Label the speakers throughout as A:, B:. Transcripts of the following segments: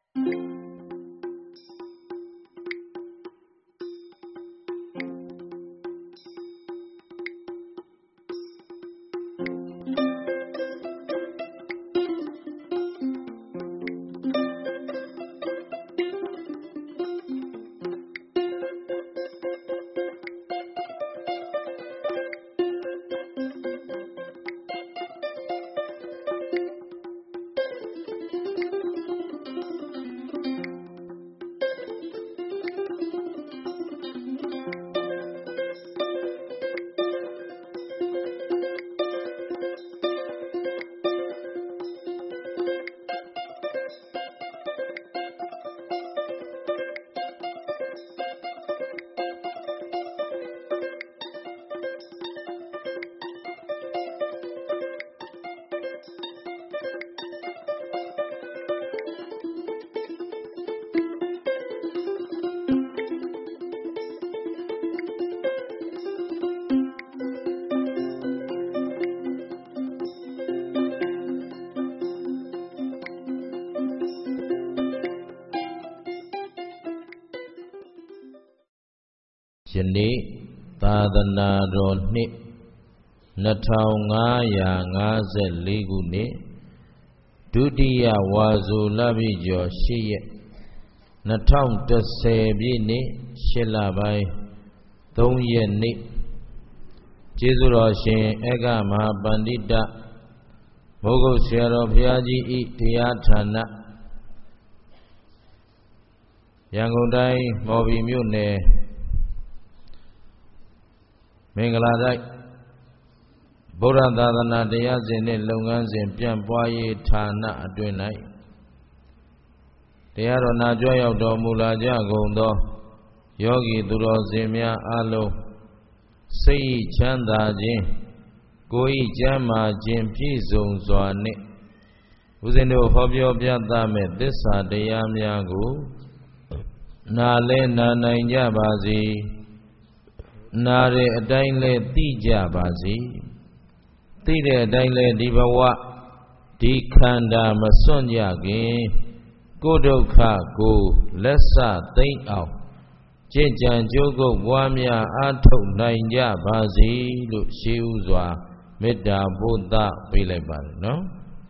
A: ယနေ့သာသနာတော်နှစ်2554ခုနှစ်ဒုတိယဝါဆိုလပြည့်ကျော်8ရက်2010ပြည့်နှစ်8လပိုင်း3ရက်နေ့ကျေးဇူးတော်ရှင်ဧကမဟာပန္တိတမိုးကုတ်ဆရာတော်ဘုရားကြီးဤတရားဌာနရန်ကုန်တိုင်းမော်ဘီမြို့နယ်မင်္ဂလာတိုက်ဗုဒ္ဓသာသနာတရားစဉ်နှင့်လုပ်ငန်းစဉ်ပြန့်ပွားရေးဌာနအတွင်း၌တရားတော်နာကြွရောက်တော်မူလာကြကုန်သောယောဂီသူတော်စင်များအားလုံးစိတ်၏ချမ်းသာခြင်းကိုယ်၏ကျမ်းမာခြင်းပြည့်စုံစွာနှင့်ဦးဇင်းတို့ဟောပြောပြသမဲ့သစ္စာတရားများကိုနာလဲနာနိုင်ကြပါစေနာတဲ့အတိုင်းလဲသိကြပါစေသိတဲ့အတိုင်းလဲဒီဘဝဒီခန္ဓာမစွန့်ကြခင်ကိုယ်ဒုက္ခကိုလက်စသိမ့်အောင်ကြင်ကြံကြိုးကုပ်ပွားများအားထုတ်နိုင်ကြပါစေလို့ရှေးဥစွာမေတ္တာပို့သပေးလိုက်ပါတယ်နော်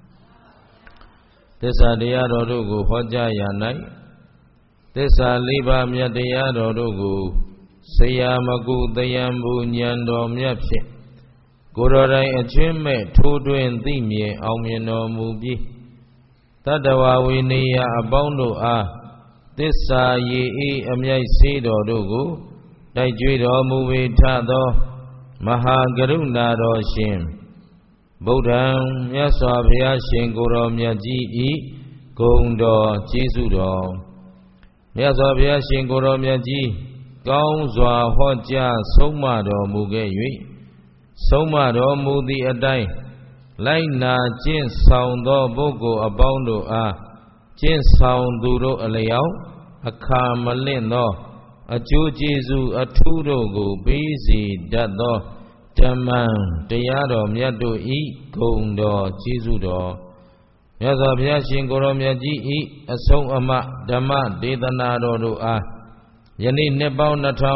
A: သစ္စာတရားတော်တို့ကိုဟောကြားရ၌သစ္စာလေးပါးမြတ်တရားတော်တို့ကိုဆရာမကုတယံဘူဉာဏ်တော်မြတ်ဖြင့်ကိုယ်တော်တိုင်အချင်းမဲ့ထိုးတွင်သိမြင်အောင်မြင်တော်မူပြီးတတ္တဝဝိနည်းအပေါင်းတို့အားသစ္စာရည်ဤအမြိုက်စေးတော်တို့ကိုတိုက်ကြွေတော်မူပေထသောမဟာကရုဏာတော်ရှင်ဗုဒ္ဓံမြတ်စွာဘုရားရှင်ကိုယ်တော်မြတ်ကြီးဤဂုဏ်တော်ကျေးဇူးတော်မြတ်စွာဘုရားရှင်ကိုယ်တော်မြတ်ကြီးကောင်းစွာဟောကြားဆုံးမတော်မူခဲ့၍ဆုံးမတော်မူသည့်အတိုင်းလိုက်နာကျင့်ဆောင်သောပုဂ္ဂိုလ်အပေါင်းတို့အားကျင့်ဆောင်သူတို့အလျောက်အခါမလင့်သောအကျိုးကျေးဇူးအထူးတို့ကိုပေးစီတတ်သောဓမ္မတရားတော်မြတ်တို့ဤဂုဏ်တော်ကျေးဇူးတော်မြတ်စွာဘုရားရှင်ကိုယ်တော်မြတ်ကြီးဤအဆုံးအမဓမ္မဒေသနာတော်တို့အားယနေ့နှစ်ပေါင်း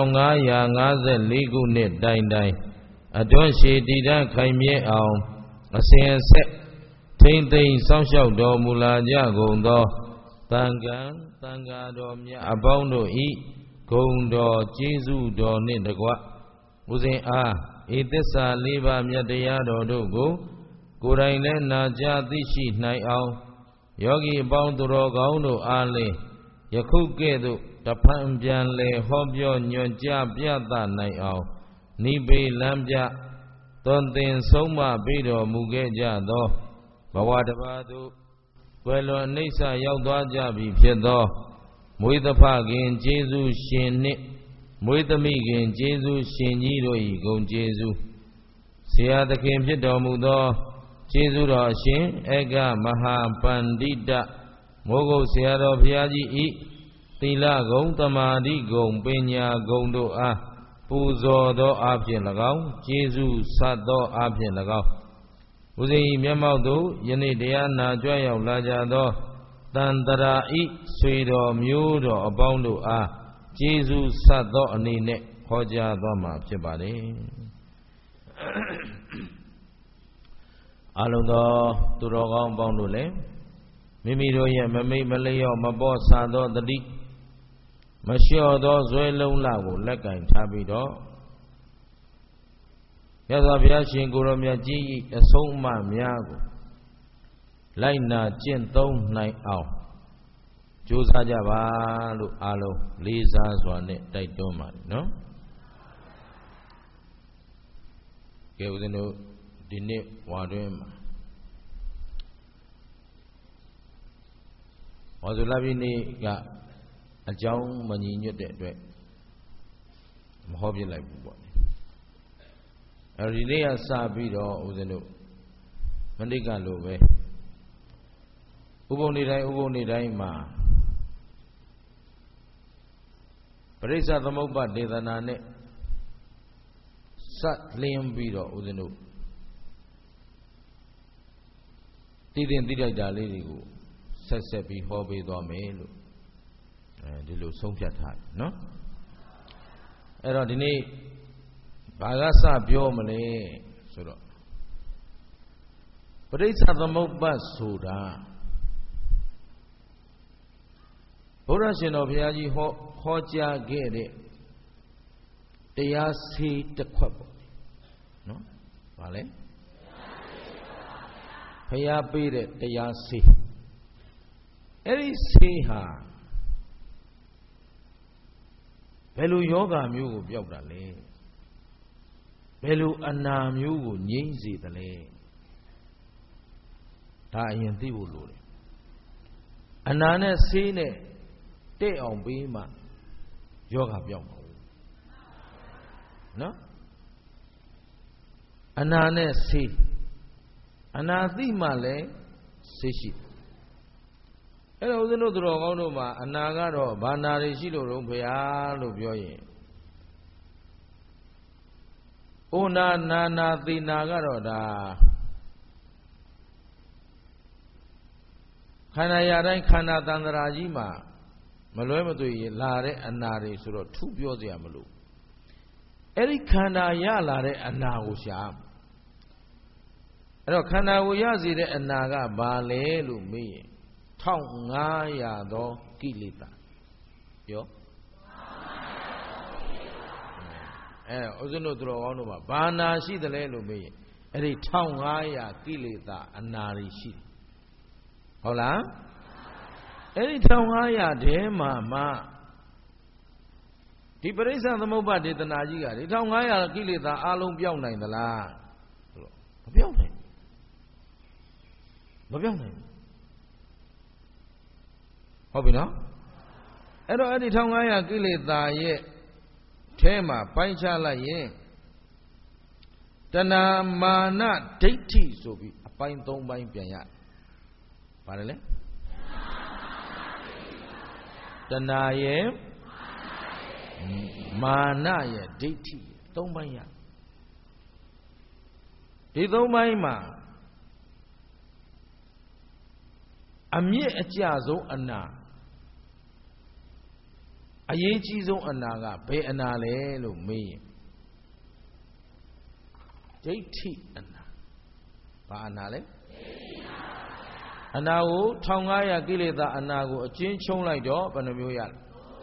A: 2554ခုနှစ်တိုင်တိုင်အတွန်းရှည်တည်တံ့ခိုင်မြဲအောင်အစဉ်အဆက်ထိမ့်သိမ်းစောင့်ရှောက်တော်မူလာကြကုန်သောသံဃာသံဃာတော်မြတ်အပေါင်းတို့ဤဂုဏ်တော်ကျေးဇူးတော်နှင့်တကွဦးဇင်းအားဤသစ္စာလေးပါးမြတ်တရားတော်တို့ကိုကိုယ်တိုင်လည်းနာကြားသိရှိနိုင်အောင်ယောဂီအပေါင်းသူတော်ကောင်းတို့အားလည်းယခုကဲ့သို့တဖန်ပြန်လေဟောပြောညွှန်ကြားပြသနိုင်အောင်နိဗ္ဗေလမ်းပြသွန်သင်ဆုံးမပေးတော်မူခဲ့ကြသောဘဝတစ်ပါးသို့ကွယ်လွန်အိဋ္ဌရောက်သွားကြပြီဖြစ်သောမွေးသဖခင်ကျေးဇူးရှင်နှင့်မွေးသမီးခင်ကျေးဇူးရှင်ကြီးတို့၏ဂုဏ်ကျေးဇူးဆရာသခင်ဖြစ်တော်မူသောကျေးဇူးတော်ရှင်ဧကမဟာပန္တိတမိုးကုတ်ဆရာတော်ဘုရားကြီးဤသီလဂုဏ်သမာဓိဂုဏ်ပညာဂုဏ်တို့အားပူဇော်သောအဖြစ်၎င်းကျေးဇူးဆတ်သောအဖြစ်၎င်းဦးဇင်း၏မျက်မှောက်သို့ယနေ့တရားနာကြွရောက်လာကြသောတန်တရာဤဆွေတော်မျိုးတော်အပေါင်းတို့အားကျေးဇူးဆက်သောအနေနဲ့ဟောကြားသွားမှာဖြစ်ပါတယ်အလုံးသောသူတော်ကောင်းအပေါင်းတို့လည်းမိမိတို့ရဲ့မမိတ်မလျော့မပေါ်ဆသောတတိမလျှော့သောဇွဲလုံးလကိုလက်ကင်ထားပြီးတော့မြတ်စွာဘုရားရှင်ကိုရောမြတ်ကြီး၏အဆုံးအမများကိုလိုက်နာကျင့်သုံးနိုင်အောင်ကြိုးစားကြပါလို့အားလုံးလေးစားစွာနဲ့တိုက်တွန်းပါတယ်နော်ကဲဦးဇင်းတို့ဒီနေ့ဝါတွင်မှာဝါဆိုလာပြီနေ့ကအကြောင်းမညီညွတ်တဲ့အတွက်မဟောပြလိုက်ဘူးပေါ့အဲဒီနေ့ကစပြီးတော့ဦးဇင်းတို့မနစ်ကလိုပဲဥပုံနေတိုင်းမှာပရိစ္ဆသမုပ္ပါဒေသနာနဲ့စက်လင်းပြီးတော့ဦးဇင်းတို့တည်တင်သိလိုက်တာလေးတွေကိုဆက်ပြီးဟောပေးသွားမယ်လို့ဒီလိုဆုံးဖြတ်ထားတယ်နော်အဲ့တော့ဒီနေ့ဘာကစပြောမလဲဆိုတော့ပရိစ္ဆသမုပ္ပါဆိုတာဘုရားရှင်တော်ဘုရားကြီးဟောကြားခဲ့တဲ့တရားဆေးတစ်ခွက်ပေါ့နော်ဗာလဲဘုရားပေးတဲ့တရားဆေးအဲ့ဒီဆေးဟာဘယ်လိုယောဂမျိုးကိုပျောက်တာလဲဘယ်လိုအနာမျိုးကိုငြိမ့်စေတယ်လဲဒါအရင်သိဖို့လိုတယ်အနာနဲ့ဆေးနဲ့တဲ့အောင်ပေးမှယောဂပျောက်မှာနော်အနာနဲ့ဆေးအနာသိမှလည်းဆေးရှိအဲ့တော့ဦးဇင်းတို့သူတော်ကောင်းတို့မှာအနာကတော့ဘာနာတွေရှိလို့တော့ဘုရားလို့ပြောရင်ဩနာသိနာကတော့ဒါခန္ဓာရတိုင်းခန္ဓာတန်တရာကြီးမှာမလွဲမသွေလာတဲ့အနာတွေဆိုတော့ထုပြောစရာမလိုအဲ့ဒီခန္ဓာရလာတဲ့အနာကိုရှာအဲ့တော့ခန္ဓာကိုရစေတဲ့အနာကဘာလဲလို့မေးရင်1500သောကိလေသာပြောဦးဇင်းတို့သူတော်ကောင်းတို့မှာဘာနာရှိသလဲလို့မေးရင်အဲ့ဒီ1500ကိလေသာအနာတွေရှိတယ်ဟုတ်လားအဲ့ဒီ1500ထဲမှာမှဒီပရိစ္ဆသမုပ္ပါဒေသနာကြီးကဒီ1500ကိလေသာအလုံးပြောင်းနိုင်သလားဆိုတော့မပြောင်းနိုင်ဘူးဟုတ်ပြီနော်အဲ့တော့အဲ့ဒီ1500ကိလေသာရဲ့ထဲမှာပိုင်းခြားလိုက်ရင်တဏမာနဒိဋ္ဌိဆိုပြီးအပိုင်း3ပိုင်းပြန်ရပါတယ်လေတဏရဲ့မာနရဲ့ဒိဋ္ဌိ3ပိုင်းရဒီ3ပိုင်းမှာအမြင့်အကျဆုံးအနာအရေးကြီးဆုံးအနာကဘယ်အနာလဲလို့မေးရင်ဒိဋ္ဌိအနာဘာအနာလဲအနာကို1500ကိလေသာအနာကိုအကျဉ်းချုံးလိုက်တော့ဘယ်နှမျိုးရလဲ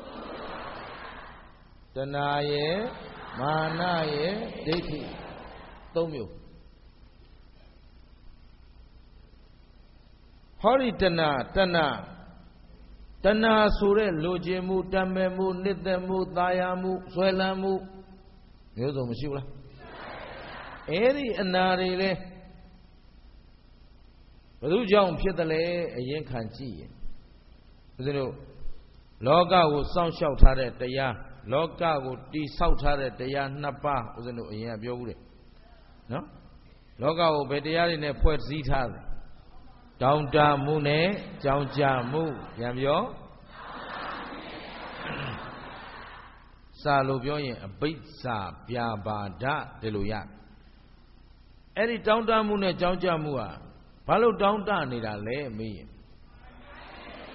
A: တဏှာရဲ့မာနရဲ့ဒိဋ္ဌိ3မျိုးဟောဒီတဏှာဆိုတဲ့လိုချင်မှုတမ်းမဲ့မှုနှစ်သက်မှုသာယာမှုဆွဲလန်းမှုမျိုးစုံမရှိဘူးလားအဲ့ဒီအနာတွေလဲဘယ်သူကြောင့်ဖြစ်တယ်လဲအရင်ခံကြည့်ရင်ဦးဇင်းတို့လောကကိုစောင့်ရှောက်ထားတဲ့တရားလောကကိုတိဆောက်ထားတဲ့တရား2ပါးဦးဇင်းတို့အရင်ကပြောဘူးတယ်နော်လောကကိုဘယ်တရားတွေနဲ့ဖွဲ့စည်းထားလဲတောင်းတမှုနဲ့ကြောင်းကြမှုပြန်ပြောစာလို့ပြောရင်အဘိဓ္ဆာပြာပါဒဒီလိုရအဲ့ဒီတောင်းတမှုနဲ့ကြောင်းကြမှုဟာဘာလို့တောင်းတနေတာလဲမေးရင်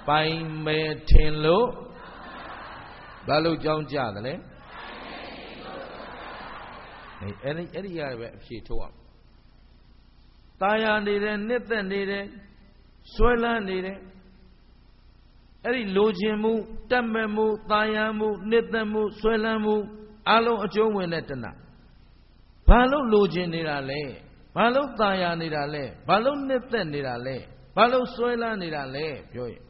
A: ပိုင်မယ်ထင်လို့ဘာလို့ကြောင်းကြတယ်လဲအဲ့ဒီရတယ်ပဲအဖြေထုတ်အောင်ตายာနေတယ်နှစ်သက်နေတယ်ဆွဲလန်းနေတယ်အဲ့ဒီလိုချင်မှုတတ်မဲ့မှုตายာမှုနှစ်သက်မှုဆွဲလန်းမှုအလုံးအကျုံးဝင်တဲ့တဏှာဘာလို့လိုချင်နေတာလဲဘာလို့ตายာနေတာလဲဘာလို့နှစ်သက်နေတာလဲဘာလို့ဆွဲလန်းနေတာလဲပြောရင်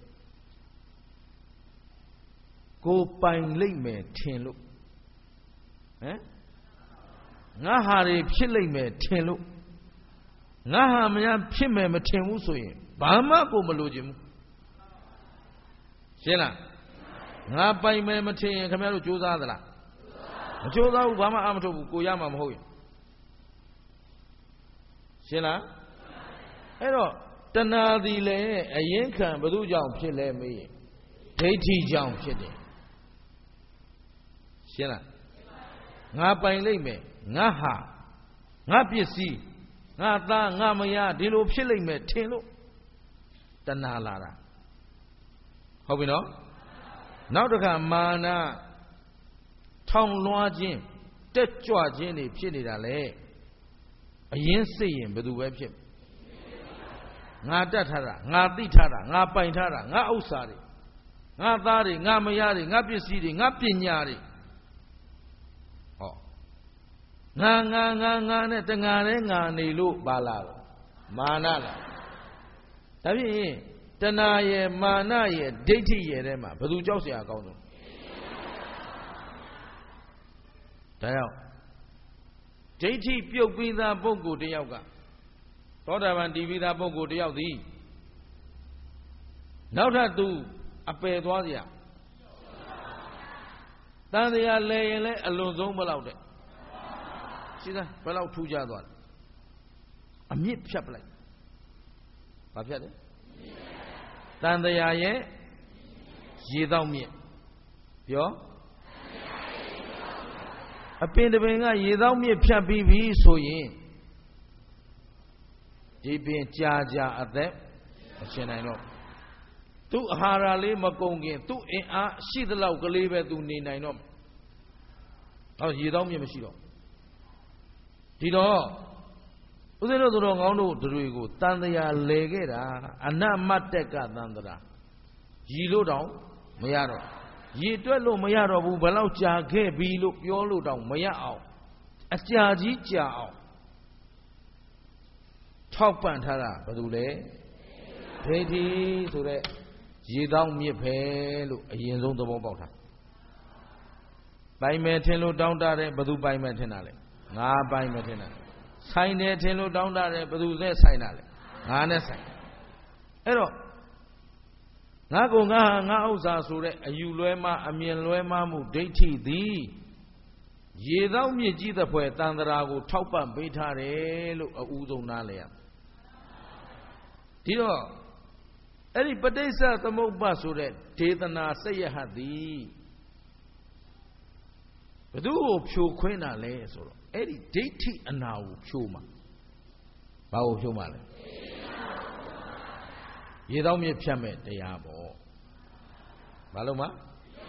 A: ကိုပိုင်လိမ့်မယ်ထင်လို့ဟမ်ငါဟာတွေဖြစ်လိမ့်မယ်ထင်လို့ငါဟာမရဖြစ်မယ်မထင်ဘူးဆိုရင်ဘာမှကိုမလိုချင်ဘူးရှင်းလားငါပိုင်မယ်မထင်ရင်ခင်ဗျားတို့ကြိုးစားသလားမကြိုးစားဘူးဘာမှအမထုတ်ဘူးကိုရမှာမဟုတ်ရင်ရှင်းလားအဲ့တော့တဏှာသည်လေအရင်ခံဘု து ကြောင့်ဖြစ်လဲမေးရင်ဒိဋ္ဌိကြောင့်ဖြစ်တယ်ရှင်းလားငါပိုင်လိမ့်မယ်ငါဟာငါပစ္စည်းငါသားငါမယားဒီလိုဖြစ်လိမ့်မယ်ထင်လို့တဏှာလာတာဟုတ်ပြီနော်နောက်တစ်ခါမာနထောင်လွှားခြင်းတက်ကြွခြင်းတွေဖြစ်နေတာလေအရင်စိတ်ရင်ဘယ်သူပဲဖြစ်ငါတတ်ထားတာငါသိထားတာငါပိုင်ထားတာငါဥစ္စာတွေငါသားတွေငါမယားတွေငါပစ္စည်းတွေငါပညာတွေဟောငါနဲ့တငါနဲ့ငါနေလို့ပါလာတော့မာနလားဒါဖြင့်တဏှာရဲ့မာနရဲ့ဒိဋ္ဌိရဲ့ထဲမှာဘယ်သူကြောက်เสียအကောင်းဆုံးဒါကြောင့်ဒိဋ္ဌိပြုတ်ပြီးသားပုဂ္ဂိုလ်တယောက်ကသောတာပန်တည်ပြီးသားပုဂ္ဂိုလ်တယောက်သည်နောက်ထပ်သူအပယ်သွားเสียတန်တရားလဲရင်လဲအလွန်ဆုံးဘယ်လောက်တဲ့ရှိသားဘယ်လောက်ထူးခြားသွားလဲအမြင့်ဖြတ်ပလိုက်ဘာဖြတ်လဲတန်တရားရဲ့ရေတော့မြင့်ပြောအပင်တပင်ကရေတော့မြင့်ဖြတ်ပြီးပြီဆိုရင်ဒီပင်ကြာအသက်မရှင်နိုင်တော့သူ့အာဟာရလေးမကုန်ခင်သူ့အင်အားရှိသလောက်ကလေးပဲသူနေနိုင်တော့ဟောရေတော့မြင့်မရှိတော့ဒီတော့ဦးဇင်းတို့သူတော်ကောင်းတို့တွေကိုတန်တရားလဲခဲ့တာအနမတ္တကတန်တရားရည်လို့တောင်မရတော့ရည်တွက်လို့မရတော့ဘူးဘယ်လောက်ကြာခဲ့ပြီလို့ပြောလို့တောင်မရအောင်အကြာကြီးကြာအောင်ထောက်ပံ့ထားတာဘာလို့လဲဒိဋ္ဌိဆိုတဲ့ရေတောင်းမြစ်ပဲလို့အရင်ဆုံးသဘောပေါက်တာပိုင်မယ်ထင်လို့တောင်းတတယ်ဘယ်သူပိုင်မယ်ထင်တာလဲငါပိုင်မယ်ထင်တာဆိုင်တယ်ထင်လို့တောင်းတတယ်ဘယ်သူနဲ့ဆိုင်တာလဲငါနဲ့ဆိုင်အဲ့တော့ငါကငါဟာငါဥစ္စာဆိုတဲ့အယူလွဲမှအမြင်လွဲမှမှုဒိဋ္ဌိသည်ရေသောမြစ်ကြီးသဖွယ်တန်ត្រာကိုထောက်ပံ့ပေးထားတယ်လို့အဦးဆုံးနားလဲရဒီတော့အဲ့ဒီပဋိစ္စသမုပ္ပါဆိုတဲ့ဒေသနာစရဟတ်သည်ဘယ်သူ့ကိုဖြိုခွင်းတာလဲဆိုတော့အဲ့ဒီဒိဋ္ဌိအနာကိုဖြိုမှာဘာကိုဖြိုမှာလဲရေသောမြစ်ဖြတ်မဲ့တရားပေါ့ဘာလို့မှာ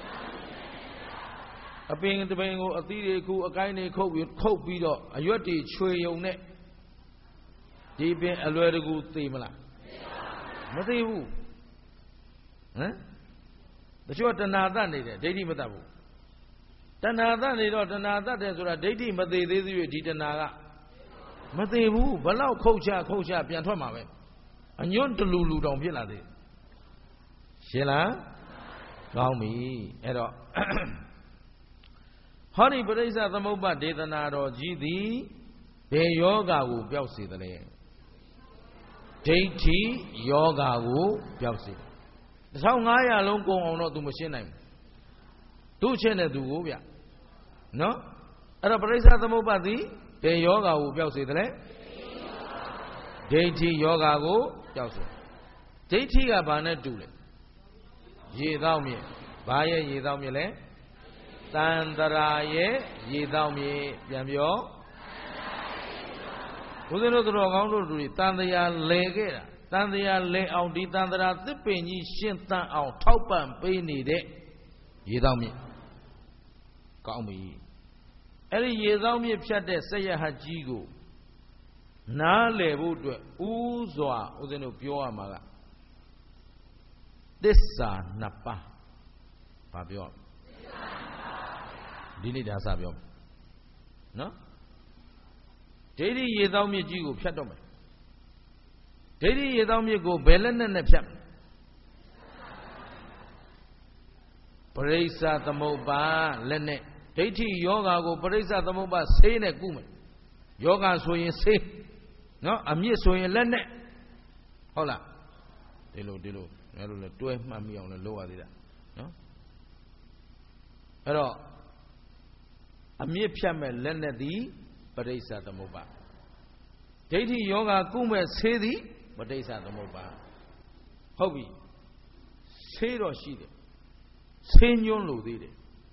A: အပင်တပင်ကိုအသီးတွေခုအကိုင်းတွေခုတ်ပြီးတော့အရွက်တွေချွေယုံနဲ့ဒီပင်အလွယ်တကူသိမလားမသိဘူးဟမ်တချို့တဏှာတတ်နေတယ်ဒိဋ္ဌိမတတ်ဘူးတဏှာတတ်နေတော့တဏှာတတ်တယ်ဆိုတာဒိဋ္ဌိမသေးသေးသေး၍ဒီတဏှာကမသေးဘူးဘလောက်ခုတ်ချပြန်ထွက်မှာပဲအညွန့်တလူလူတောင်ဖြစ်လာသေးရှင်းလားကောင်းပြီအဲ့တော့ဟောဒီပရိစ္ဆသမုပ္ပါဒေသနာတော်ကြီးသည်ဘယ်ယောဂါကိုပျောက်စေသလဲဒိဋ္ဌိယောဂါကိုပျောက်စေ1500လုံးကုန်အောင်တော့ तू မရှင်းနိုင်ဘူးသူ့ချင်းတဲ့သူကိုဗျနော်အဲ့တော့ပရိစ္ဆသမုပ္ပါသည်ဘယ်ယောဂါကိုပျောက်စေသလဲဒိဋ္ဌိယောဂါကိုပျောက်စေဒိဋ္ဌိကဘာနဲ့တူလဲရေသောမြင့်ဘာရဲ့ရေသောမြင့်လဲတန်တရာရဲ့ရေသောမြင့်ပြန်ပြောဘုရားတို့တော်ကောင်းတို့တွေတန်တရားလဲခဲ့တာတန်တရားလဲအောင်ဒီတန်ត្រာသစ်ပင်ကြီးရှင်းသန့်အောင်ထောက်ပံ့ပေးနေတဲ့ရေသောမြစ်ကောင်းပြီအဲ့ဒီရေသောမြစ်ဖြတ်တဲ့ဆက်ရဟတ်ကြီးကိုနားလည်ဖို့အတွက်ဥစွာဦးဇင်းတို့ပြောရမှာကသစ္စာနှစ်ပါးဘာပြောဒီနေ့ဒါစပြောနော်ဒိဋ္ဌိရေသောမြစ်ကြီးကိုဖြတ်တော့မယ်ဒိဋ္ဌိရေသောမြစ်ကိုဘယ်လက်နဲ့ဖြတ်ပရိစ္ဆသမုပ္ပါလက်နဲ့ဒိဋ္ဌိယောဂါကိုပရိစ္ဆသမုပ္ပါဆေးနဲ့ကုမယ်ယောဂါဆိုရင်ဆေးနော်အမြစ်ဆိုရင်လက်နဲ့ဟုတ်လားဒီလိုငါတို့လည်းတွဲမှတ်မိအောင်လည်းလုပ်ရသေးတာနော်အဲ့တော့အမြစ်ဖြတ်မဲ့လက်နဲ့သည်ပရိစ္ဆသမုပ္ပါဒိဋ္ဌိယောဂါကုမဲ့ဆေးသည်ပရိစ္ဆသမုပ္ပါဟုတ်ပြီဆေးတော့ရှိတယ်ဆေးညွန်းလို့သေးတယ်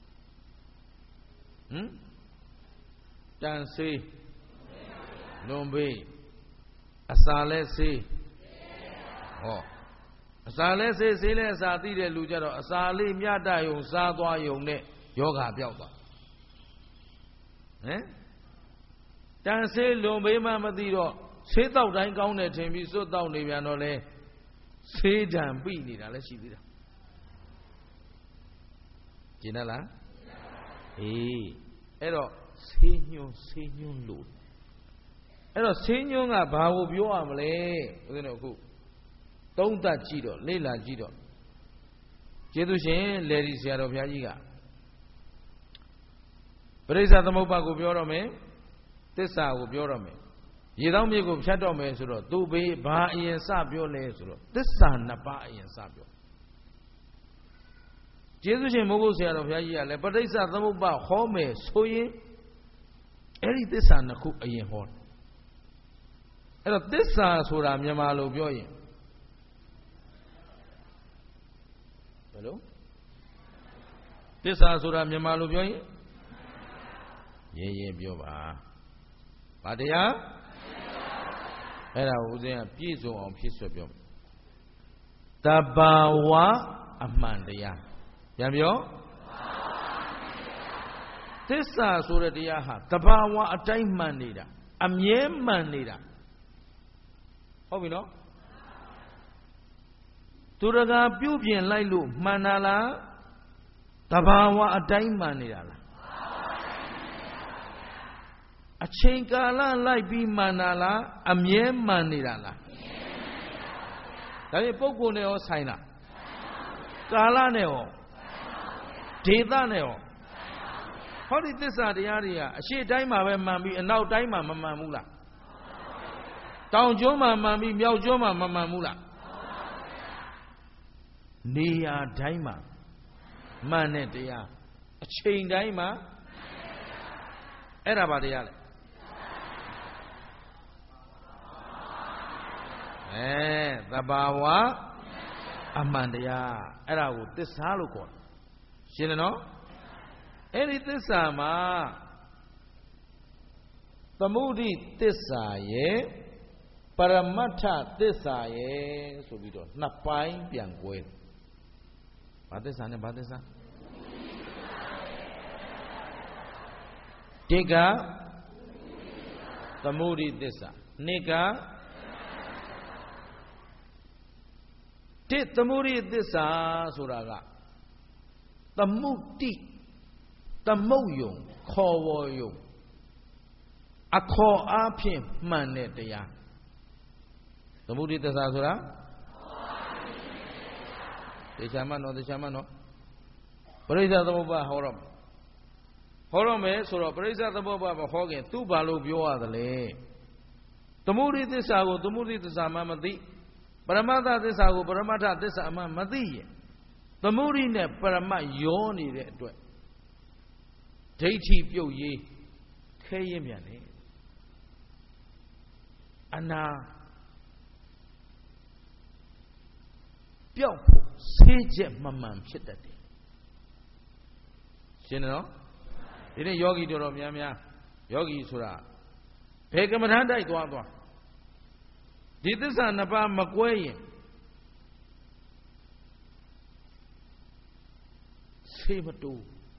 A: တန်ဆေးလွန်ဘေးအစာလဲဆေးဟောအစာလဲဆေးဆေးလဲအစာသိတဲ့လူကြတော့အစာလေးမြတ်တယုံစားသွားယုံနဲ့ယောဂပျောက်သွားဟမ်တန်ဆေးလွန်ဘေးမှမသိတော့ဆေးတောက်တိုင်းကောင်းတယ်ထင်ပြီးစွတ်တောက်နေပြန်တော့လဲဆေးဒဏ်ပြိနေတာလည်းရှိသေးတာကျင်တယ်လားအေးအဲ့တော့ဆေးညွန်းလို့အဲ့တော့ဆေးညွန်းကဘာကိုပြောရမလဲဦးဇင်းတို့အခုသုံးသပ်ကြည့်တော့လေ့လာကြည့်တော့ကျေးဇူးရှင်လေဒီဆရာတော်ဘုရားကြီးကပရိစ္ဆသမုပ္ပါကိုပြောတော့မယ်သစ္စာကိုပြောတော့မယ်ရေသောမြစ်ကိုဖြတ်တော့မယ်ဆိုတော့သူဘေးဘာအရင်စပြောလဲဆိုတော့သစ္စာနှစ်ပါးအရင်စပြောကျေးဇူးရှင်မိုးကုတ်ဆရာတော်ဘုရားကြီးကလည်းပရိစ္ဆသမုပ္ပါဟောမယ်ဆိုရင်အဲ့ဒီသစ္စာနှစ်ခုအရင်ဟောတယ်အဲ့တော့သစ္စာဆိုတာမြန်မာလိုပြောရင်ဘယ်လိုသစ္စာဆိုတာမြန်မာလိုပြောရင်ရေးပြောပါဗာတရားအဲ့ဒါကိုဦးဇင်းကပြည့်စုံအောင်ဖြည့်ဆွတ်ပြောတဘာဝအမှန်တရားပြန်ပြောသစ္စာဆိုတဲ့တရားဟာတဘာဝအတိုင်းမှန်နေတာအမြဲမှန်နေတာဟုတ်ပြီနော်သူတကာပြုပြင်လိုက်လို့မှန်တာလားတဘာဝအတိုင်းမှန်နေတာလားအချိန်ကာလလိုက်ပြီးမှန်တာလားအမြဲမှန်နေတာလားဒါပေမဲ့ပုဂ္ဂိုလ်နဲ့ရောဆိုင်လားကာလနဲ့ရောဒေသနဲ့ရောဟောဒီသစ္စာတရားတွေကအရှေ့တိုင်းမှာပဲမှန်ပြီးအနောက်တိုင်းမှာမမှန်ဘူးလားတောင်ကျွန်းမှာမှန်ပြီးမြောက်ကျွန်းမှာမမှန်ဘူးလားနေရာတိုင်းမှာမှန်တဲ့တရားအချိန်တိုင်းမှာအဲ့ဒါပါတရားလေသဘာဝအမှန်တရားအဲ့ဒါကိုသစ္စာလို့ခေါ်တယ်ရှင်းတယ်နော်အဲ့ဒီသစ္စာမှာသမုဒိသစ္စာရဲ့ပရမတ္ထသစ္စာရဲ့ဆိုပြီးတော့နှစ်ပိုင်းပြန်ကွဲဘာသစ္စာနဲ့ဘာသစ္စာတိကသမုဒိသစ္စာနှစ်ကတိသမုဒိသစ္စာဆိုတာကသမုဒိသမုတ်ယုံခေါ်ဝေါ်ယုံအခေါ်အားဖြင့်မှန်တဲ့တရားသမုဒိသစ္စာဆိုတာတေချာမနော်ပရိစ္ဆသမုပ္ပါဟောတော့မယ်ဆိုတော့ပရိစ္ဆသမုပ္ပါမဟောခင်သူဘာလို့ပြောရသလဲသမုဒိသစ္စာကိုသမုဒိသစ္စာမှမသိပရမတ္ထသစ္စာကိုပရမတ္ထသစ္စာမှမသိရင်သမုဒိနဲ့ပရမတ်ရောနေတဲ့အတွက်ဒိဋ္ဌိပြုတ်ရေးခဲရင်ပြန်တယ်အနာပျောက်ဖို့ဆေးချက်မမှန်ဖြစ်တတ်တယ်ရှင်းတယ်နော်ဒီနေ့ယောဂီတော်များယောဂီဆိုတာဘယ်ကမ္မဋ္ဌာန်းတိုက်သွားဒဒီသစ္စာနှစ်ပါးမကွဲရင်ဆေးမတိုး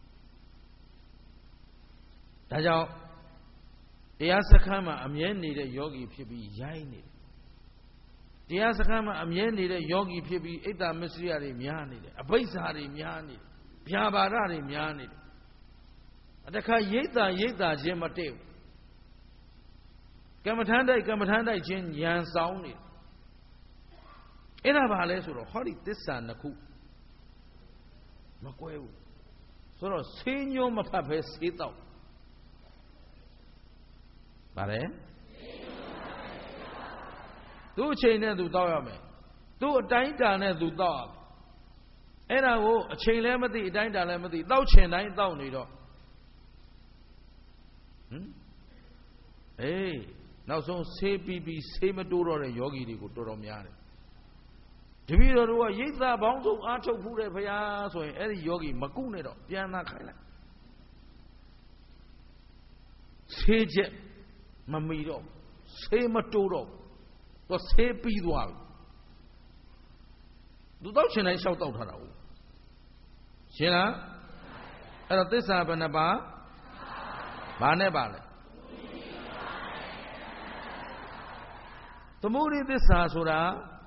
A: ဒါကြောင့်တရားစခန်းမှာအမြဲနေတဲ့ယောဂီဖြစ်ပြီးရိုင်းနေတယ်တရားစခန်းမှာအမြဲနေတဲ့ယောဂီဖြစ်ပြီးအိတ်တာမစ္စရိယတွေများနေတယ်အဘိဇ္ဇာတွေများနေတယ်ဗျာပါဒတွေများနေတယ်တခါရိတ်တာချင်းမတည့်ဘူးကမ္မထမ်းတိုက်ချင်းဉာဏ်ဆောင်နေတယ်အဲ့ဒါဘာလဲဆိုတော့ဟောဒီသစ္စာနှစ်ခုမကွဲဘူးဆိုတော့ဆေးညိုးမဖတ်ပဲဆေးတောက်ဗါလဲသူ့အချိန်နဲ့သူတောက်ရမယ်သူ့အတိုင်းတာနဲ့သူတောက်ရမယ်အဲ့ဒါကိုအချိန်လည်းမသိအတိုင်းတာလည်းမသိတောက်ချင်တိုင်းတောက်နေတော့နောက်ဆုံးဆေးပြီးဆေးမတိုးတော့တဲ့ယောဂီတွေကိုတော်တော်များတယ်တပည့်တော်တို့ကရိတ်သာပေါင်းစုံအားထုတ်ဖို့တဲ့ဘုရားဆိုရင်အဲ့ဒီယောဂီမကုနဲ့တော့ပြန်လာခိုင်းလိုက်ဆေးချက်မမီတော့ဆေးမတိုးတော့တော့ဆေးပြီးသွားပြီသူတောက်ချင်တိုင်းလျှောက်တောက်ထားတာဟုတ်ရှင်းလားအဲ့တော့သစ္စာဘယ်နှပါဘာနဲ့ပါလဲသမုဒိသစ္စာဆိုတာ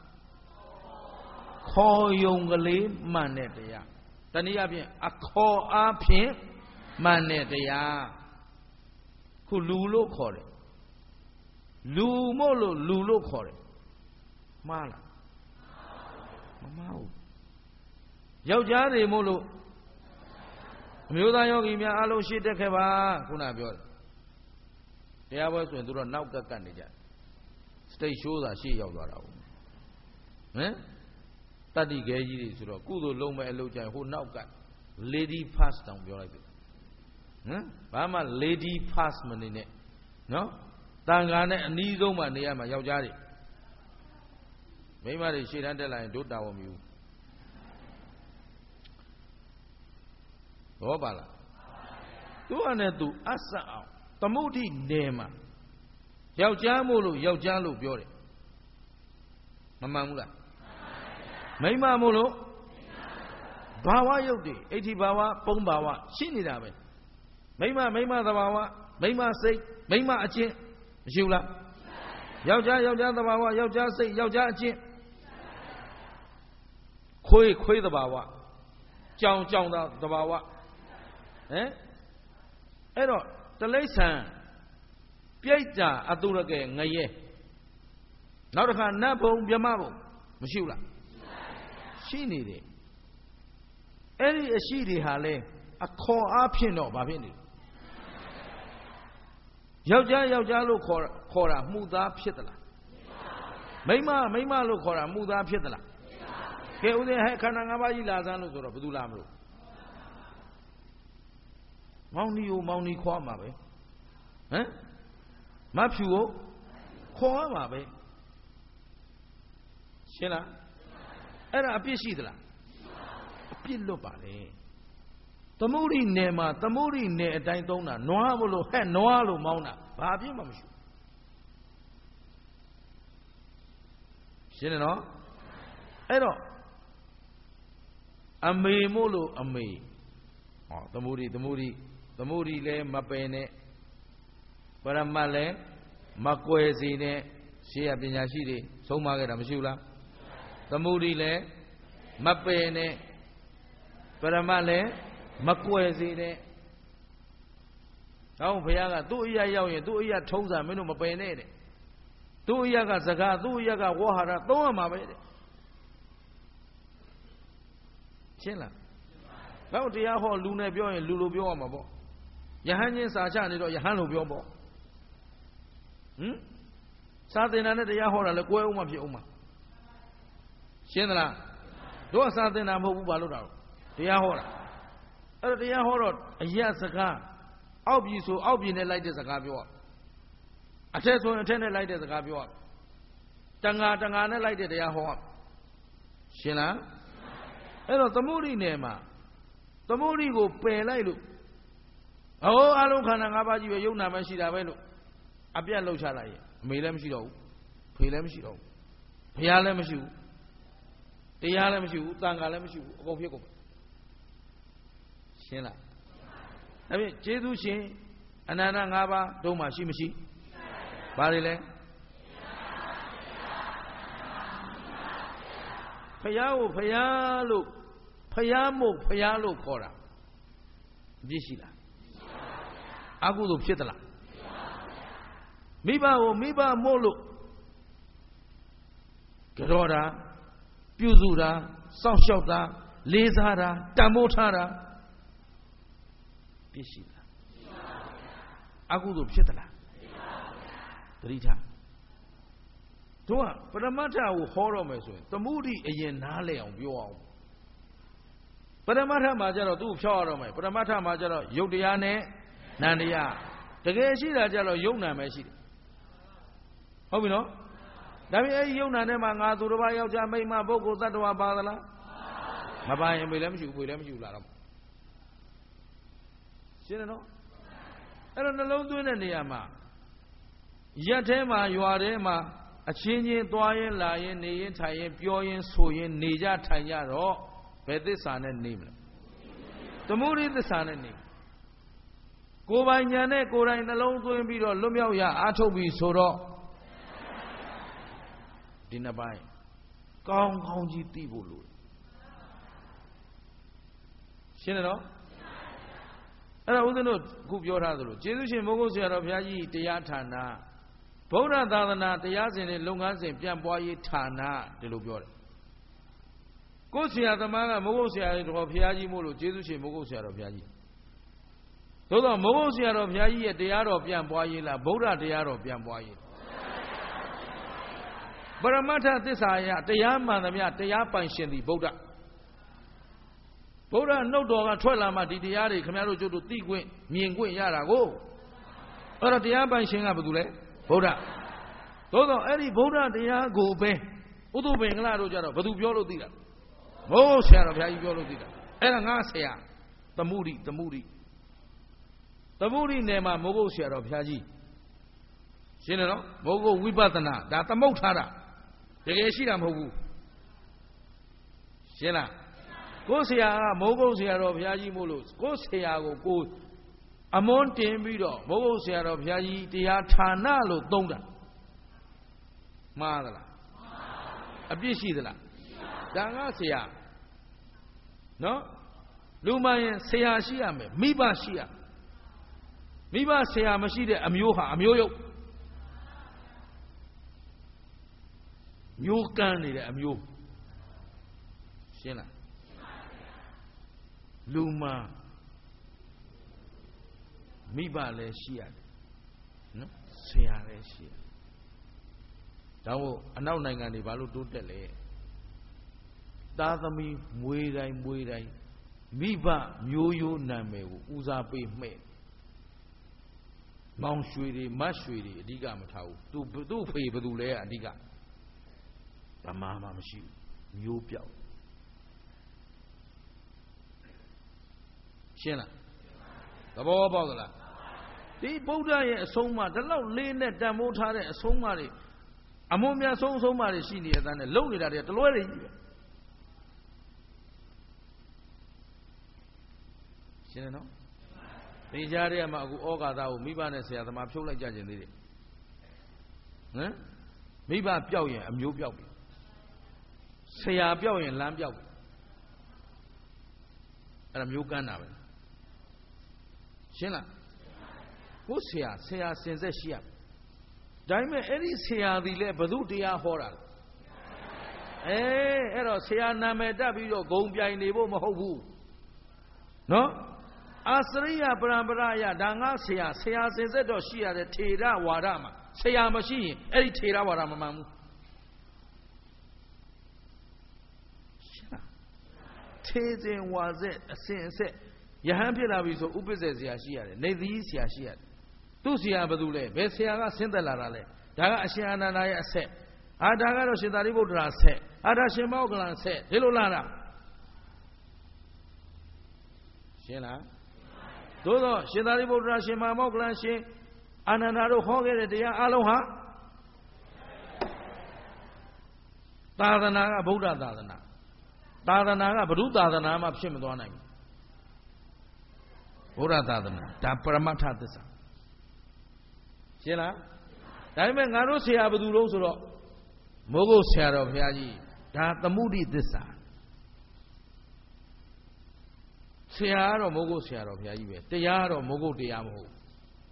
A: ခေါ်ယုံကလေးမှန်တဲ့တရားတနည်းအားဖြင့်အခေါ်အားဖြင့်မှန်တဲ့တရားခုလူလို့ခေါ်တယ်လူမို့လို့လူလို့ခေါ်တယ်မှားလားမမှားဘူးယောက်ျားတွေမို့လို့အမျိုးသားယောဂီများအားလုံးရှေ့တက်ခဲ့ပါခုနပြောတယ်တရားပွဲဆိုရင်သူတို့နောက်ကကတ်နေကြစတိတ်ရှိုးသာရှေ့ရောက်သွားတာဟုတ်ဟမ်တတ္တိခဲကြီးတွေဆိုတော့ကုသိုလ်လုံးမဲ့အလုပ်ကြရင်ဟိုနောက်က lady first တောင်ပြောလိုက်တယ်ဟမ်ဘာမှ lady first မနေနဲ့နော်တန်ခါနဲ့အနီးဆုံးမှနေရမှာယောက်ျားတွေမိန်းမတွေရှေ့တန်းတက်လာရင်တို့တာဝန်မယူဘောပါလားသူကနဲ့သူအဆက်အောင်သမုဒိနယ်မှာယောက်ျားမို့လို့ယောက်ျားလို့ပြောတယ်မမှန်ဘူးလားမိန်းမမို့လို့ဘာဝယုတ်တွေအဋ္ဌိဘာဝပုံဘာဝရှိနေတာပဲမိန်းမသဘာဝမိန်းမစိတ်မိန်းမအကျင့်မရှိဘူးလားယောက်ျားသဘာဝယောက်ျားစိတ်ယောက်ျားအကျင့်ခွေးသဘာဝကြောင်သဘာဝအဲ့တော့တလိษံပြိတ္တာအတုရကဲငရဲနောက်တစ်ခါနတ်ဘုံမြမဘုံမရှိဘူးလားရှိနေတယ်အဲ့ဒီအရှိတွေဟာလဲအခေါ်အားဖြင့်တော့ဘာဖြစ်နေယောက်ျားလို့ခေါ်တာမှုသားဖြစ်သလားမိန်းမလို့ခေါ်တာမှုသားဖြစ်သလားကဲဦးဇင်းဟဲ့ခန္ဓာ၅ပါးကြီးလာစမ်းလို့ဆိုတော့ဘယ်သူလာမလို့မောင်နီခေါ်မှာပဲဟမ်မဖြူကိုခေါ်မှာပဲရှင်းလားအဲ့ဒါအပြစ်ရှိသလားအပြစ်လွတ်ပါလေသမုဒိနယ်မှာသမုဒိနယ်အတိုင်းသုံးတာနွားမလို့ဟဲ့နွားလို့မောင်းတာဘာအပြစ်မှမရှိဘူးရှင်းတယ်နော်အဲ့တော့အမေမို့လို့အမေဟောသမုဒိလည်းမပယ်နဲ့ပရမတ်လည်းမကွယ်စီနဲ့ရှေးရပညာရှိတွေဆုံးမခဲ့တာမရှိဘူးလားသမုဒိလည်းမပယ်နဲ့ပရမတ်လည်းမကွယ်စီနဲ့ဟောဘုရားကသူ့အရာရောက်ရင်သူ့အရာထုံးစားမင်းတို့မပယ်နဲ့တဲ့သူ့အရာကစကားသူ့အရာကဝါဟာရသုံးရမှာပဲတဲ့ရှင်းလားတော့တရားဟောလူနဲ့ပြောရင်လူလိုပြောရမှာပေါ့ယဟန်ချင်းစာချနေတော့ယဟန်လိုပြောပေါ့စာသင်တာနဲ့တရားဟောတာလည်းကွဲအောင်မှဖြစ်အောင်မှရှင်းသလားတို့ကစာသင်တာမဟုတ်ဘူးဘာလို့တာတော့တရားဟောတာအဲ့တော့တရားဟောတော့အရာစကားအောက်ပြည်ဆိုအောက်ပြည်နဲ့လိုက်တဲ့စကားပြောရအထက်ဆိုရင်အထက်နဲ့လိုက်တဲ့စကားပြောရတန်ဃာနဲ့လိုက်တဲ့တရားဟောရရှင်းလားအဲ့တော့သမုဒိနယ်မှာသမုဒိကိုပယ်လိုက်လို့အလုံးခန္ဓာ၅ပါးကြီးပဲယုံနာမရှိတာပဲလို့အပြတ်လှုပ်ချလိုက်ရင်အမေလည်းမရှိတော့ဘူးဖေလည်းမရှိတော့ဘူး
B: ဘုရားလည်းမရှိဘူးတရားလည်းမရှိဘူးသံဃာလည်းမရှိဘူးအကုန်ဖြစ်ကုန်ရှင်းလားဒါဖြင့်ကျေးဇူးရှင်အနန္တ၅ပါးတို့မှရှိမရှိဘာတွေလဲဘုရားကိုဘုရားလို့ဘုရားမို့ဘုရားလို့ခေါ်တာအပြစ်ရှိလားအကုသိုလ်ဖြစ်သလားမိဘကိုမိဘမို့လို့ကြောတာပြုစုတာစောင့်ရှောက်တာလေးစားတာတန်ဖိုးထားတာပြစ်ရှိလားအကုသိုလ်ဖြစ်သလားတတိထားတို့ကပရမတ္ထကိုဟောတော့မယ်ဆိုရင်သမုဒိအရင်နားလည်အောင်ပြောအောင်ပရမတ္ထမှာကျတော့သူ့ဖြောက်ရတော့မယ်ပရမတ္ထမှာကျတော့ယုတ်တရားနဲ့နန္တရားတကယ်ရှိတာကျတော့ယုတ်နာမယ်ရှိတယ်ဟုတ်ပြီနော်ဒါပေမဲ့အဲဒီယုတ်နာထဲမှာငါသူတစ်ပါးယောက်ျားမိန်းမပုဂ္ဂိုလ်သတ္တဝါပါသလားမပါရင်မေလည်းမရှိဘူးပွေလည်းမရှိဘူးလားတော့ရှင်းတယ်နော်အဲ့တော့နှလုံးသွင်းတဲ့နေရာမှာရက်ထဲမှာရွာထဲမှာအချင်းချင်းသွားရင်လာရင်နေရင်ထိုင်ရင်ပြောရင်ဆိုရင်နေကြထိုင်ကြတော့ဘယ်သစ္စာနဲ့နေမလဲသမုဒိသစ္စာနဲ့နေကိုယ်ပိုင်ညာနဲ့ကိုယ်တိုင်နှလုံးသွင်းပြီးတော့လွတ်မြောက်ရအားထုတ်ပြီးဆိုတော့ဒီနှစ်ပိုင်းကောင်းကောင်းကြီးသိဖို့လိုတယ်ရှင်းတယ်နော်အဲ့တော့ဦးဇင်းတို့ခုပြောထားသလိုကျေးဇူးရှင်မိုးကုတ်ဆရာတော်ဘုရားကြီးတရားဌာနဗုဒ္ဓသာသနာတရားစဉ်နဲ့လုပ်ငန်းစဉ်ပြန်ပွားရေးဌာနဒီလိုပြောတယ်ကိုယ်ဆရာသမားကမိုးကုတ်ဆရာတော်ဘုရားကြီးမို့လို့ကျေးဇူးရှင်မိုးကုတ်ဆရာတော်ဘုရားကြီးသို့တော့မိုးကုတ်ဆရာတော်ဘုရားကြီးရဲ့တရားတော်ပြန်ပွားရေးလားဗုဒ္ဓတရားတော်ပြန်ပွားရေးပရမတ္ထသစ္စာယတရားမှန်သမျှတရားပိုင်ရှင်သည်ဗုဒ္ဓဗုဒ္ဓနှုတ်တော်ကထွက်လာမှဒီတရားတွေခင်ဗျားတို့ကျုပ်တို့သိခွင့်မြင်ခွင့်ရတာကိုအဲ့တော့တရားပိုင်ရှင်ကဘာတူလဲဗုဒ္ဓသို့တော့အဲ့ဒီဗုဒ္ဓတရားကိုပဲဥဒုပင်္ဂလတို့ကြတော့ဘာသူပြောလို့သိတာမိုးဆရာတော်ဘုရားကြီးပြောလို့သိတာအဲ့ဒါငါဆရာသမုဒိနယ်မှာမိုးကုတ်ဆရာတော်ဘုရားကြီးရှင်းတယ်နော်မိုးကုတ်ဝိပဿနာဒါသမုတ်ထားတာတကယ်ရှိတာမဟုတ်ဘူးရှင်းလားကိုယ်ဆရာကမိုးကုတ်ဆရာတော်ဘုရားကြီးမို့လို့ကိုယ်ဆရာကိုကိုအမွန်းတင်ပြီးတော့မိုးကုတ်ဆရာတော်ဘုရားကြီးတရားဌာနလို့သုံးတာမှားသလားအပြစ်ရှိသလားဒါကဆရာနော်လူမှရင်ဆရာရှိရမယ်မိဘရှိရမိဘဆရာမရှိတဲ့အမျိုးဟာအမျိုးယုတ်မျိုးကန်းနေတဲ့အမျိုးရှင်းလားလူမှမိဘလည်းရှိရတယ်နော်ဆရာလည်းရှိရတယ်ဒါမို့အနောက်နိုင်ငံတွေဘာလို့တိုးတက်လဲသားသမီးမွေးတိုင်းမိဘမျိုးရိုးနာမည်ကိုဦးစားပေးမှဲ့မောင်ရွှေတွေမတ်ရွှေတွေအဓိကမထားဘူးသူ့ဖေဘယ်သူလဲအဓိကဗမာမှမရှိဘူးမျိုးပြောက်ရှင်းလားသဘောပေါက်သလားဒီဗုဒ္ဓရဲ့အဆုံးအမဒီလောက်လေးနဲ့တန်ဖိုးထားတဲ့အဆုံးအမတွေအမွန်မြတ်ဆုံးအဆုံးအမတွေရှိနေတဲ့အတန်းနဲ့လုံနေတာတွေတလွဲတွေကြီးပဲရှင်းတယ်နော်ဒီကြားထဲမှာအခုဩဃာသကိုမိဘနဲ့ဆရာသမားဖြုတ်လိုက်ကြခြင်းသေးတယ်ဟမ်မိဘပျောက်ရင်အမျိုးပျောက်ပြီဆရာပျောက်ရင်လမ်းပျောက်ပြီအဲ့ဒါမျိုးကန်းတာပဲရှင်းလားကိုဆရာစင်ဆက်ရှိရဒါပေမဲ့အဲ့ဒီဆရာသည်လည်းဘု து တရားဟောတာအဲ့တော့ဆရာနာမည်တက်ပြီးတော့ဂုံပြိုင်နေဖို့မဟုတ်ဘူးနော်အာစရိယပရံပရယဒါငါဆရာစင်ဆက်တော့ရှိရတဲ့ထေရဝါဒမှာဆရာမရှိရင်အဲ့ဒီထေရဝါဒမမှန်ဘူးရှင်းလားထေစဉ်ဝါဆက်အစဉ်အဆက်ယဟန်ဖြစ်လာပြီဆိုဥပ္ပစ္စေဆရာရှိရတယ်နေသီးဆရာရှိရတယ်သူ့ဆရာဘယ်သူလဲဘယ်ဆရာကဆင်းသက်လာတာလဲဒါကအရှင်အာနန္ဒာရဲ့အဆက်ဒါကတော့ရှင်သာရိပုတ္တရာဆက်ဒါရှင်မောက္ကလန်ဆက်ဒီလိုလာတာရှင်းလားသို့တော့ရှင်သာရိပုတ္တရာရှင်မောက္ကလန်ရှင်အာနန္ဒာတို့ဟောခဲ့တဲ့တရားအလုံးဟာသာသနာကဗုဒ္ဓသာသနာသာသနာကဘုရုသာသနာမှဖြစ်မသွားနိုင်ဘူးဗုဒ္ဓသာသနာဒါပရမတ္ထသစ္စာရှင်းလားဒါပေမဲ့ငါတို့ဆရာဘယ်သူလို့ဆိုတော့မိုးကုတ်ဆရာတော်ဘုရားကြီးဒါသမုဒိသစ္စာဆရာကတော့မိုးကုတ်ဆရာတော်ဘုရားကြီးပဲတရားကတော့မိုးကုတ်တရားမဟုတ်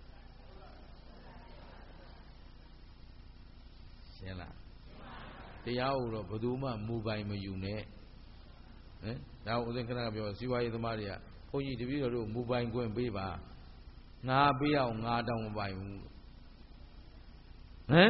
B: ရှင်းလားတရားကိုတော့ဘယ်သူမှမူပိုင်မယူနဲ့ဟင်ဒါဥစဉ်ခဏပြောစီဝါရေးသမားတွေကဘုန်းကြီးတပည့်တော်တို့မူပိုင်ခွင့်ပေးပါငါပေးအောင်ငါတောင်းမပိုင်ဘူးဟမ်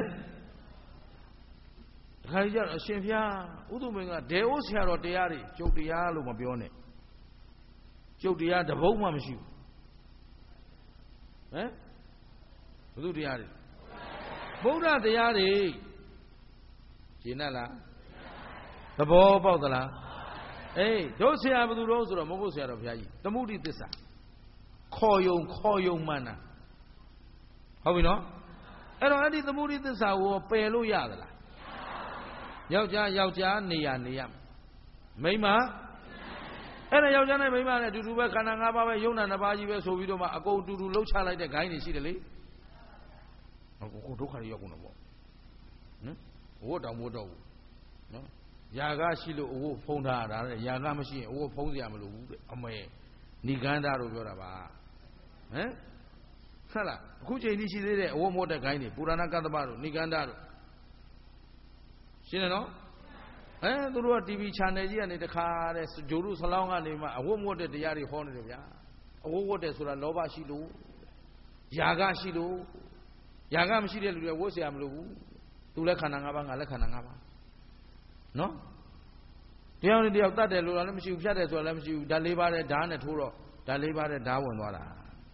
B: တခါကြီးကျတော့အရှင်ဘုရားဥဒုမင်းကဒေအိုးဆရာတော်တရားတွေကျုပ်တရားလို့မပြောနဲ့ကျုပ်တရားတပုတ်မှမရှိဘူးဟမ်ဘုသူတရားတွေဗုဒ္ဓတရားတွေရှင်းလားသဘောပေါက်သလားအေးတို့ဆရာဘယ်သူတော့ဆိုတော့မဟုတ်ဆရာတော်ဘုရားကြီးသမုဒိသစ္စာခေါ်ယုံမှန်တာဟုတ်ပြီနော်အဲ့တော့အဲ့ဒီသမုဒိသစ္စာကိုပယ်လို့ရသလားယောက်ျားနေရမိန်းမအဲ့ဒါယောက်ျားနဲ့မိန်းမနဲ့အတူတူပဲခန္ဓာ၅ပါးပဲယုံနာ၅ပါးကြီးပဲဆိုပြီးတော့မှအကုန်အတူတူလှုပ်ချလိုက်တဲ့ဂိုင်းတွေရှိတယ်လေဟိုဒုက္ခတွေရောက်ကုန်တော့ပေါ့နော်ဘိုးတောင်မို့တော့ဘူးနော်ຢာကရှိလို့အဝတ်ဖုံးထားတာတဲ့ຢာကမရှိရင်အဝတ်ဖုံးစရာမလိုဘူးတဲ့အမေဏိကန္တာတို့ပြောတာပါဟမ်ဟုတ်လားအခုချိန်ကြီးရှိသေးတယ်အဝတ်မို့တဲ့ဂိုင်းတွေပုရဏကတ္တပတို့ဏိကန္တာတို့ရှင်းတယ်နော်သူတို့က TV channel ကြီးကနေတခါတဲ့ဂျိုရုဆလောင်းကနေမှအဝတ်မို့တဲ့တရားတွေဟောနေတယ်ဗျာအဝတ်ဝတ်တယ်ဆိုတာလောဘရှိလို့ຢာကရှိလို့ຢာကမရှိတဲ့လူတွေဝတ်เสียမလို့ဘူးသူလည်းခန္ဓာ၅ပါးငါလည်းခန္ဓာ၅ပါးနော်တရားနဲ့တရားတတ်တယ်လို့လည်းမရှိဘူးဖြတ်တယ်ဆိုတာလည်းမရှိဘူးဓာတ်၄ပါးတဲ့ဓာတ်နဲ့ထိုးတော့ဓာတ်၄ပါးတဲ့ဓာတ်ဝင်သွားတာ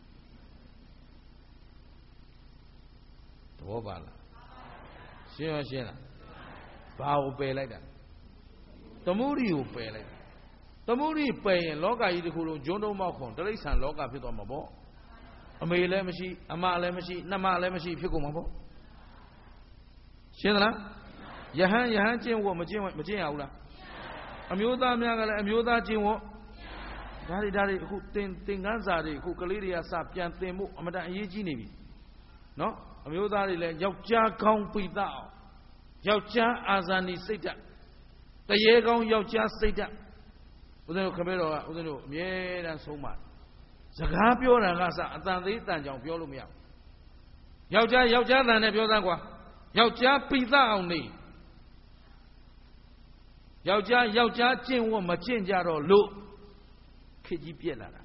B: သဘောပါလားရှင်းလားဘာကိုပယ်လိုက်တာသမုဒိကိုပယ်လိုက်သမုဒိပယ်ရင်လောကကြီးတစ်ခုလုံးဂျွန်းတုံးမောက်ခွန်တိရစ္ဆာန်လောကဖြစ်သွားမှာပေါ့အမေလည်းမရှိအမလည်းမရှိနှမလည်းမရှိဖြစ်ကုန်မှာပေါ့ရှင်းသလားယဟန်ကျင့်ဝတ်မကျင့်ရဘူးလားအမျိုးသားများကလည်းအမျိုးသားကျင့်ဝတ်ဒါတွေအခုသင်ခန်းစာတွေအခုကလေးတွေကစပြန်သင်ဖို့အမတန်အရေးကြီးနေပြီနော်အမျိုးသားတွေလည်းယောက်ျားကောင်းပိသအောင်ယောက်ျားအာဇာနည်စိတ်ဓာတ်တရေကောင်းယောက်ျားစိတ်ဓာတ်ဦးဇင်းတို့ခမဲတော်ကဦးဇင်းတို့အမြဲတမ်းဆုံးမစကားပြောတာကစအတန်သေးတန်ကြောင်ပြောလို့မရဘူးယောက်ျားတန်နဲ့ပြောစမ်းကွာယောက်ျားပိသအောင်နေယောက်ျားကျင့်ဝတ်မကျင့်ကြတော့လို့ခေကြီးပြက်လာတာ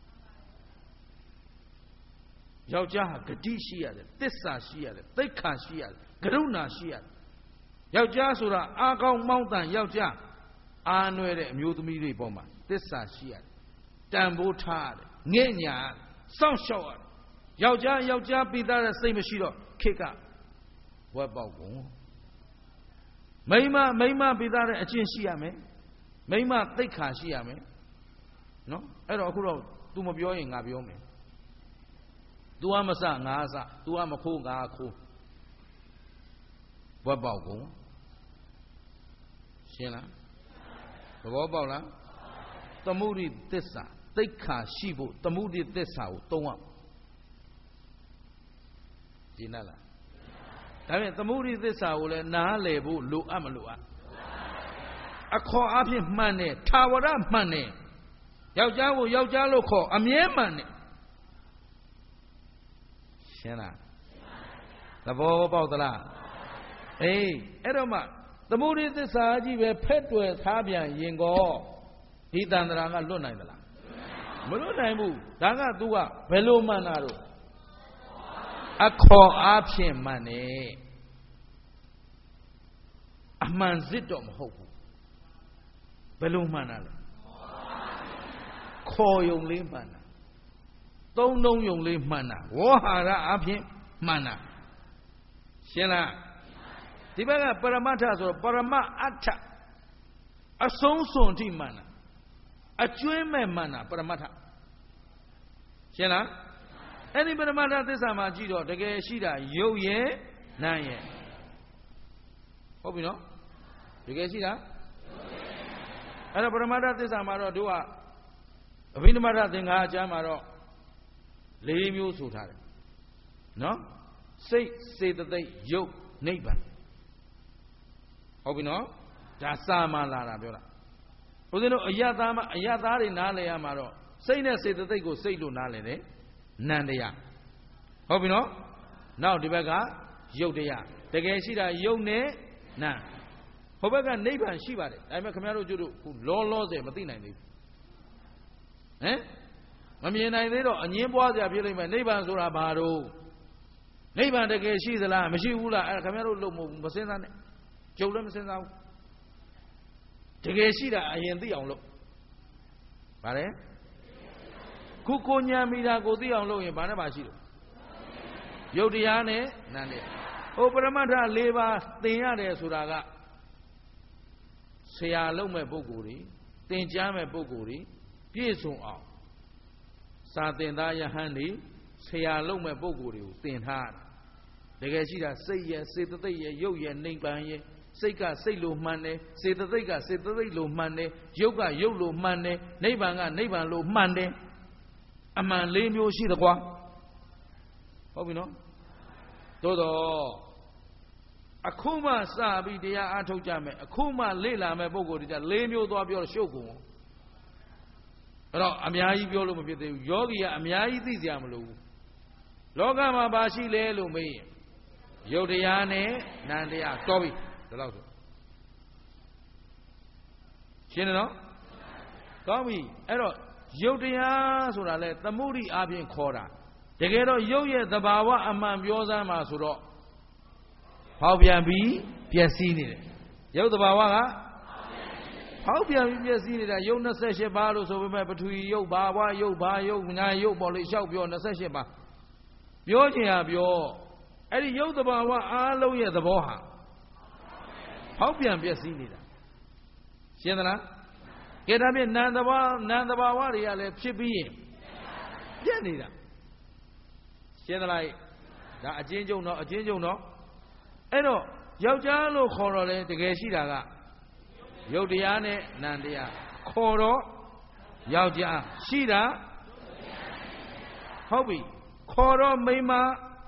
B: ယောက်ျားဟာဂတိရှိရတယ်သစ္စာရှိရတယ်သိက္ခာရှိရတယ်ကရုဏာရှိရတယ်ယောက်ျားဆိုတာအာကောင်းမောင်းတန်ယောက်ျားအာနွယ်တဲ့အမျိုးသမီးတွေပေါ်မှာသစ္စာရှိရတယ်တန်ဖိုးထားရတယ်ငဲ့ညာစောင့်ရှောက်ရတယ်ယောက်ျားပိသားတဲ့စိတ်မရှိတော့ခေကဝက်ပေါက်ကုန်မိန်းမပိသားတဲ့အကျင့်ရှိရမယ်မိန်းမသိက္ခာရှိရမယ်နော်အဲ့တော့အခုတော့ तू မပြောရင်ငါပြောမယ် तू ကမစငါစ तू ကမခိုးငါခိုးဝက်ပေါက်ကုန်ရှင်းလားသဘောပေါက်လားသမုဒိသစ္စာသိက္ခာရှိဖို့သမုဒိသစ္စာကိုသုံးရရှင်းလားဒါပြန်သမုဒိသစ္စာကိုလည်းနားလည်ဖို့လိုအပ်မလိုအပ်အခေါ်အဖြစ်မှန်တယ်ထာဝရမှန်တယ်ယောက်ျားကိုယောက်ျားလို့ခေါ်အမြဲမှန်တယ်ရှင်းလားသဘောပေါက်သလားအေးအဲ့တော့မှသမုဒိသစ္စာကြီးပဲဖက်တွယ်ထားပြန်ရင်ကောဒီတန်ត្រာကလွတ်နိုင်သလားမလွတ်နိုင်ဘူးဒါက तू ကဘယ်လိုမှန်တာတော့အခေါ်အားဖြင့်မှန်တယ်အမှန်စစ်တော့မဟုတ်ဘူးဘယ်လိုမှန်တာလဲခေါ်ယုံလေးမှန်တာသုံးလုံးယုံလေးမှန်တာဝေါဟာရအားဖြင့်မှန်တာရှင်းလားဒီဘက်ကပရမတ္ထဆိုတော့ပရမအတ္ထအဆုံးစွန်ထိမှန်တာအကျွင်းမဲ့မှန်တာပရမတ္ထရှင်းလားအဲ့ဒီပရမတ္ထသစ္စာမှာကြည့်တော့တကယ်ရှိတာရုပ်ရဲ့နာမ်ရဲ့ဟုတ်ပြီနော်တကယ်ရှိတာအဲ့တော့ပရမတ္ထသစ္စာမှာတော့တို့ကအဘိဓမ္မာသင်္ခါအကျမ်းမှာတော့၄မျိုးဆိုထားတယ်နော်စိတ်စေတသိက်ယုတ်နိဗ္ဗာန်ဟုတ်ပြီနော်ဒါစာမှလာတာပြောတာဘုရားတို့အယသားမှာအယသားတွေနားလည်ရမှာတော့စိတ်နဲ့စေတသိက်ကိုစိတ်လို့နားလည်တယ်နံတရားဟုတ်ပြီနော်နောက်ဒီဘက်ကယုတ်တရားတကယ်ရှိတာယုတ်နဲ့နံဟိုဘက်ကနိဗ္ဗာန်ရှိပါတယ်ဒါပေမဲ့ခင်ဗျားတို့ကျတို့လောလောဆယ်မသိနိုင်သေးဘူးဟမ်မမြင်နိုင်သေးတော့အငင်းပွားစရာဖြစ်လိမ့်မယ်နိဗ္ဗာန်ဆိုတာဘာလို့နိဗ္ဗာန်တကယ်ရှိသလားမရှိဘူးလားအဲ့ဒါခင်ဗျားတို့လို့မစဉ်းစားနဲ့ကြုံလည်းမစဉ်းစားဘူးတကယ်ရှိတာအရင်သိအောင်လုပ်ဗါလဲခုကိုညာမိတာကိုသိအောင်လုပ်ရင်ဘာနဲ့ပါရှိလို့ယုတ်တရားနဲ့နံတရားဟိုပရမတ္ထ၄ပါးသင်ရတယ်ဆိုတာကဆရာလုံးမဲ့ပုဂ္ဂိုလ်တွေသင်ကြားမဲ့ပုဂ္ဂိုလ်တွေပြည့်စုံအောင်စာသင်သားယဟန်တွေဆရာလုံးမဲ့ပုဂ္ဂိုလ်တွေကိုသင်ထားတကယ်ရှိတာစိတ်ရဲ့စေတသိက်ရဲ့ယုတ်ရဲ့နိဗ္ဗာန်ရဲ့စိတ်ကစိတ်လိုမှန်တယ်စေတသိက်ကစေတသိက်လိုမှန်တယ်ယုတ်ကယုတ်လိုမှန်တယ်နိဗ္ဗာန်ကနိဗ္ဗာန်လိုမှန်တယ်အမှန်၄မျိုးရှိသကွာဟုတ်ပြီနော်သို့တော့အခုမှစပြီးတရားအားထုတ်ကြမယ်အခုမှလေ့လာမယ်ပုံကိုယ်တည်း၄မျိုးသွားပြောရှုပ်ကုန်အဲ့တော့အများကြီးပြောလို့မဖြစ်သေးဘူးယောဂီကအများကြီးသိစရာမလိုဘူးလောကမှာဘာရှိလဲလို့မေးရင်ယုတ်တရားနဲ့နံတရားတော်ပြီဒါတော့ဆိုရှင်းတယ်နော်ကောင်းပြီအဲ့တော့ယုတ်တရားဆိုတာလဲသမုဒိအပြင်ခေါ်တာတကယ်တော့ယုတ်ရဲ့သဘာဝအမှန်ပြောစမ်းမှာဆိုတော့ဖောက်ပြန်ပြီးပျက်စီးနေတယ်ယုတ်သဘာဝကဖောက်ပြန်ပြီးပျက်စီးနေတာယုတ်28ပါးလို့ဆိုပေမဲ့ပထဝီယုတ်ဘာဝယုတ်ဘာယုတ်ညာယုတ်ပေါ်လေလျှောက်ပြော28ပါးပြောချင်ရပြောအဲ့ဒီယုတ်သဘာဝအားလုံးရဲ့သဘောဟာဖောက်ပြန်ပျက်စီးနေတာရှင်းသလားကဲဒါဖြင့်နံသဘာဝတွေကလည်းဖြစ်ပြီးရင်ပြက်နေတာရှင်းသလားဒါအချင်းကျုံတော့အဲ့တော့ယောက်ျားလို့ခေါ်တော့လေတကယ်ရှိတာကယုတ်တရားနဲ့နံတရားခေါ်တော့ယောက်ျားရှိတာဟုတ်ပြီခေါ်တော့မိန်းမ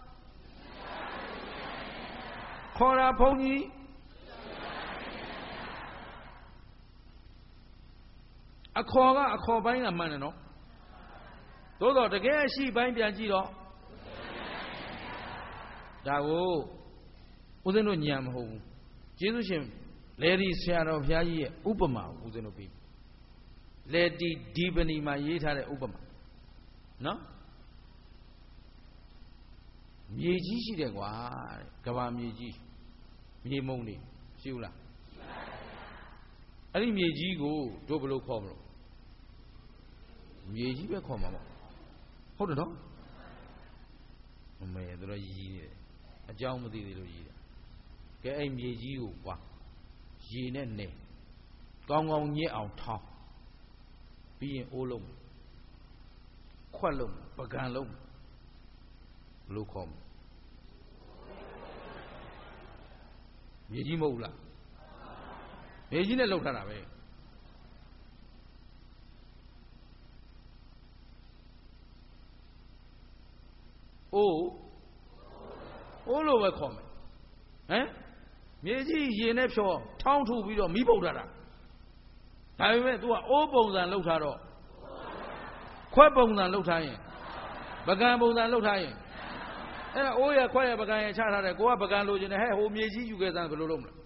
B: ခေါ်တာဘုန်းကြီးအခေါ်ကအခေါ်ပိုင်းကမှန်တယ်နော်သို့တော့တကယ်ရှိပိုင်းပြန်ကြည့်တော့ဒါကိုဦးဇင်းတို့ညံမဟုတ်ဘူးကျေးဇူးရှင်လေဒီဆရာတော်ဘုရားကြီးရဲ့ဥပမာကိုဦးဇင်းတို့ပြီးလေဒီဒီပဏီမှာရေးထားတဲ့ဥပမာနော်မြေကြီးရှိတယ်ကွာတဲ့ကဘာမြေကြီးမြေမုံနေရှိဘူးလားအဲ့ဒီမြေကြီးကိုတို့ဘယ်လိုခေါ်မလို့မြေကြီးပဲခေါ်မှာပေါ့ဟုတ်တယ်နော်မမေတို့ရည်နေတယ်အကြောင်းမသိသေးလို့ရည်တယ်ကဲအဲ့မြေကြီးကိုကွာရေနဲ့နေကောင်းကောင်းညစ်အောင်ထောင်းပြီးရင်အိုးလုံးခွက်လုံးပကံလုံးဘယ်လိုခေါ်မလဲမြေကြီးမဟုတ်လားမြေကြီးနဲ့လှုပ်ထားတာပဲအိုးလို့ပဲခေါ်မယ်ဟမ်မြေကြီးရေနဲ့ဖြောထောင်းထုပြီးတော့မီးပုတ်ထားတာဒါပေမဲ့ तू ကအိုးပုံစံလှုပ်ထားတော့ခွက်ပုံစံလှုပ်ထားရင်ပကံပုံစံလှုပ်ထားရင်အဲ့ဒါအိုးရခွက်ရပကံရချထားတယ်ကိုကပကံလိုချင်တယ်ဟဲ့ဟိုမြေကြီးယူခဲ့စမ်းဘယ်လိုလုပ်မလဲ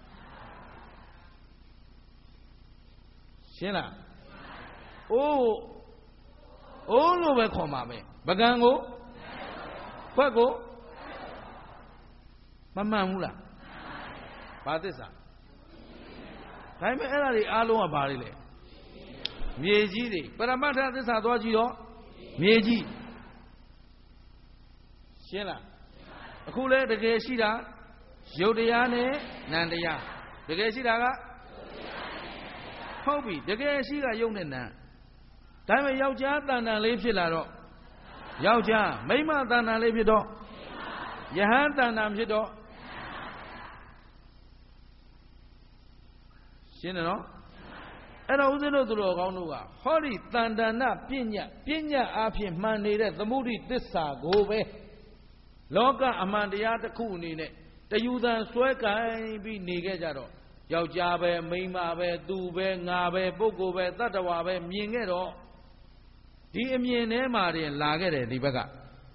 B: ရှင်းလားအိုးလို့ပဲခေါ်မှာပဲပကံကိုခွက်ကိုမမှန်ဘူးလားဘာသစ္စာဒါပေမဲ့အဲ့ဒါတွေအားလုံးကဘာတွေလဲမြေကြီးတွေပရမတ္ထသစ္စာသွားကြည့်တော့မြေကြီးရှင်းလားအခုလဲတကယ်ရှိတာယုတ်တရားနဲ့နံတရားတကယ်ရှိတာကဟုတ်ပြီတကယ်ရှိကယုတ်နဲ့နံဒါပေမဲ့ယောက်ျားတဏ္ဍာလေးဖြစ်လာတော့ယောက်ျားမိန်းမတဏ္ဍာလေးဖြစ်တော့ယဟန်တဏ္ဍာဖြစ်တော့ရှင်းတယ်နော်အဲ့တော့ဦးဇင်းတို့သူတော်ကောင်းတို့ကဟောဒီတန်တနာပညာအားဖြင့်မှန်နေတဲ့သမုဒိသစ္စာကိုပဲလောကအမှန်တရားတစ်ခုအနေနဲ့တယူသံဆွဲကင်ပြီးနေခဲ့ကြတော့ယောက်ျားပဲမိန်းမပဲသူပဲငါပဲပုဂ္ဂိုလ်ပဲတတ္တဝါပဲမြင်ခဲ့တော့ဒီအမြင်ထဲမှာတင်လာခဲ့တယ်ဒီဘက်က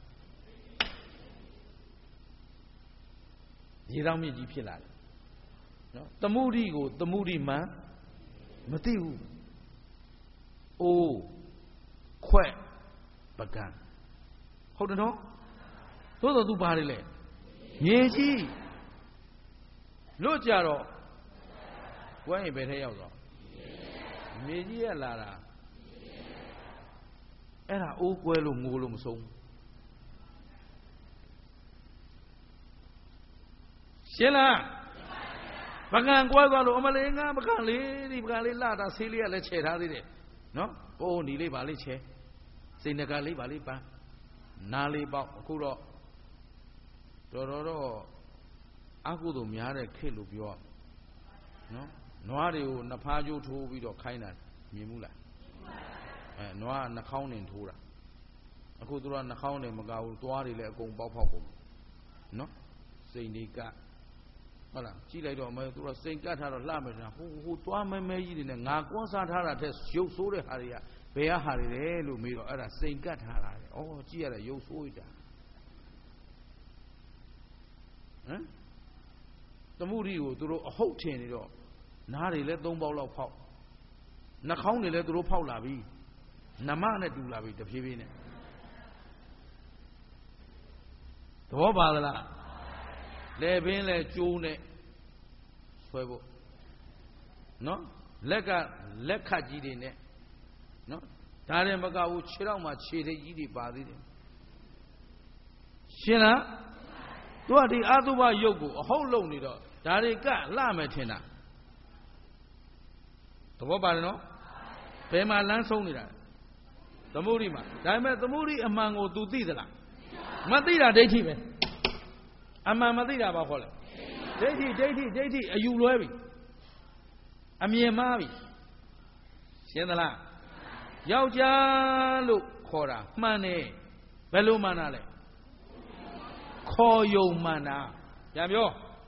B: ရေတောင်းမြင့်ကြီးဖြစ်လာတယ်နော်သမုဒိကိုသမုဒိမှန်မသိဘူးအိုးခွက်ပကံဟုတ်တယ်နော်သို့တော်သူပါတယ်လေမြေကြီးလွတ်ကြတော့ဝိုင်းရင်ဘယ်ထဲရောက်တော့မြေကြီးရလာတာအဲ့ဒါအိုးကွဲလို့ငိုလို့မဆုံးရှင်းလားပကံကွဲသွားလို့အမလေးငါပကံလေးဒီပကံလေးလှတာဆေးလေးကလည်းခြေထားသေးတယ်နော်အိုးဒီလေးပါလေးခြေစိတ်နှကလေးပါလေးပန်းနားလေးပေါက်အခုတော့တော်အကုသို့များတဲ့ခေတ်လို့ပြောနော်နွားတွေကိုနှစ်ဖားကျိုးထိုးပြီးတော့ခိုင်းတာမြင်မှုလားနွားကနှာခေါင်းနဲ့ထိုးတာအခုသူကနှာခေါင်းနဲ့မကဘူးသွားတွေလည်းအကုန်ပေါက်ကုန်နော်စိန်တွေကဟုတ်လားကြည့်လိုက်တော့အမေသူကစိန်ကတ်ထားတော့လှမယ်ဆိုတာဟိုသွားမဲကြီးတွေနဲ့ငါကွန်းစားထားတာတဲ့ရုပ်ဆိုးတဲ့ဟာတွေကဘယ်ဟာတွေလဲလို့မေးတော့အဲ့ဒါစိန်ကတ်ထားတာလေဩကြည့်ရတဲ့ရုပ်ဆိုးတာဟမ်သမုဒိကိုသူတို့အဟုတ်ထင်နေတော့နားတွေလည်း၃ပေါက်လောက်ဖောက်နှာခေါင်းတွေလည်းသူတို့ဖောက်လာပြီနမနဲ့တူလာပြီတဖြည်းဖြည်းနဲ့သဘောပါသလားလဲပင်လဲကျိုးနဲ့ဆွဲဖို့နော်လက်ခတ်ကြီးတွေနဲ့နော်ဒါလည်းမကဘူးခြေထောက်မှာခြေထိပ်ကြီးတွေပါသေးတယ်ရှင်းလားသူကဒီအာသုဘယုတ်ကိုအဟုတ်လုံနေတော့ဒါတွေကလှမယ်ထင်တာသဘောပါတယ်နော်ဘယ်မှာလမ်းဆုံးနေတာသမုဒိမှာဒါပေမဲ့သမုဒိအမှန်ကို तू သိသလားမသိတာဒိဋ္ဌိပဲအမှန်မသိတာဘာခေါ်လဲဒိဋ္ဌိအယူလွဲပြီအမြင်မှားပြီရှင်းသလားယောက်ျားလို့ခေါ်တာမှန်တယ်ဘယ်လိုမှန်တာလဲခေါ်ယုံမှန်တာပြန်ပြော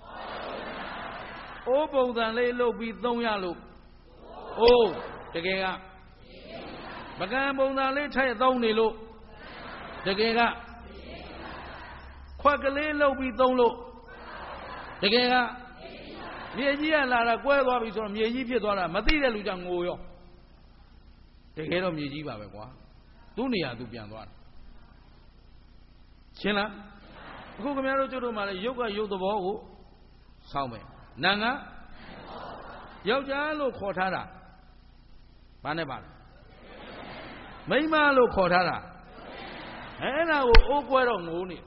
B: အိုးပုံစံလေးလုပ်ပြီးသုံးရလို့အိုးတကယ်ကပကံပုံစံလေးထည့်သုံးနေလို့တကယ်ကခွက်ကလေးလုပ်ပြီးသုံးလို့တကယ်ကမြေကြီးကလာတာကွဲသွားပြီဆိုတော့မြေကြီးဖြစ်သွားတာမသိတဲ့လူကြောင့်ငိုရောတကယ်တော့မြေကြီးပါပဲကွာသူ့နေရာသူပြန်သွားတာရှင်းလားအခုခင်ဗျားတို့ကျုပ်တို့မှလည်းရုပ်ကရုပ်သဘောကိုစောင့်မယ်နာငါယောက်ျားလို့ခေါ်ထားတာဘာနဲ့ပါလဲမိန်းမလို့ခေါ်ထားတာအဲ့ဒါကိုအိုးကွဲတော့ငိုးနေ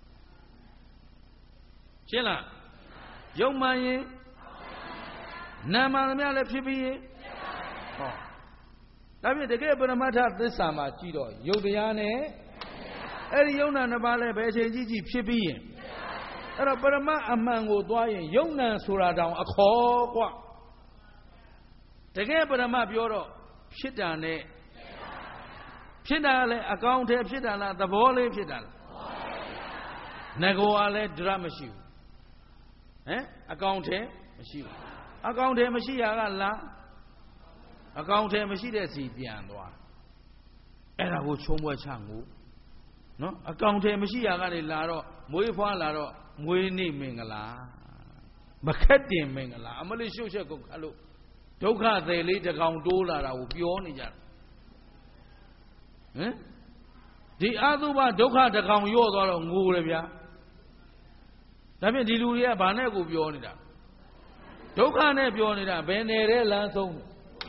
B: ရှင်းလားရုပ်မှန်ရင်နာမသမျှလည်းဖြစ်ပြီးရင်ဟောဒါဖြင့်တကယ်ပရမတ္ထသစ္စာမှာကြည့်တော့ယုတ်တရားနဲ့အဲ့ဒီယုံနာနှစ်ပါးလည်းဘယ်ချိန်ကြည့်ဖြစ်ပြီးရင်အဲ့တော့ပရမတ်အမှန်ကိုသွားရင်ယုံနာဆိုတာတောင်အခေါ်กว่าတကယ်ပရမတ်ပြောတော့ဖြစ်တာနဲ့ဖြစ်တာလည်းအကောင်ထဲဖြစ်တာလားသဘောလေးဖြစ်တာလားငကောကလည်းဒရမရှိဘူးဟမ်အကောင်ထဲမရှိဘူးအကောင်ထဲမရှိရကလားအကောင်ထဲမရှိတဲ့စီပြန်သွားအဲ့ဒါကိုချုံးပွဲချငိုနော်အကောင်ထဲမရှိရကနေလာတော့မွေးဖွားလာတော့မွေးနေမင်္ဂလာမခက်တင်မင်္ဂလာအမလေးရှုပ်ချက်ကုန်ခတ်လို့ဒုက္ခသည်လေးတကောင်တိုးလာတာကိုပြောနေကြတာဟမ်ဒီအာသုဘဒုက္ခတကောင်ရော့သွားတော့ငိုတယ်ဗျာဒါဖြင့်ဒီလူတွေကဘာနဲ့ကိုပြောနေတာဒုက္ခနဲ့ပြောနေတာဘယ်နယ်တဲ့လမ်းဆုံး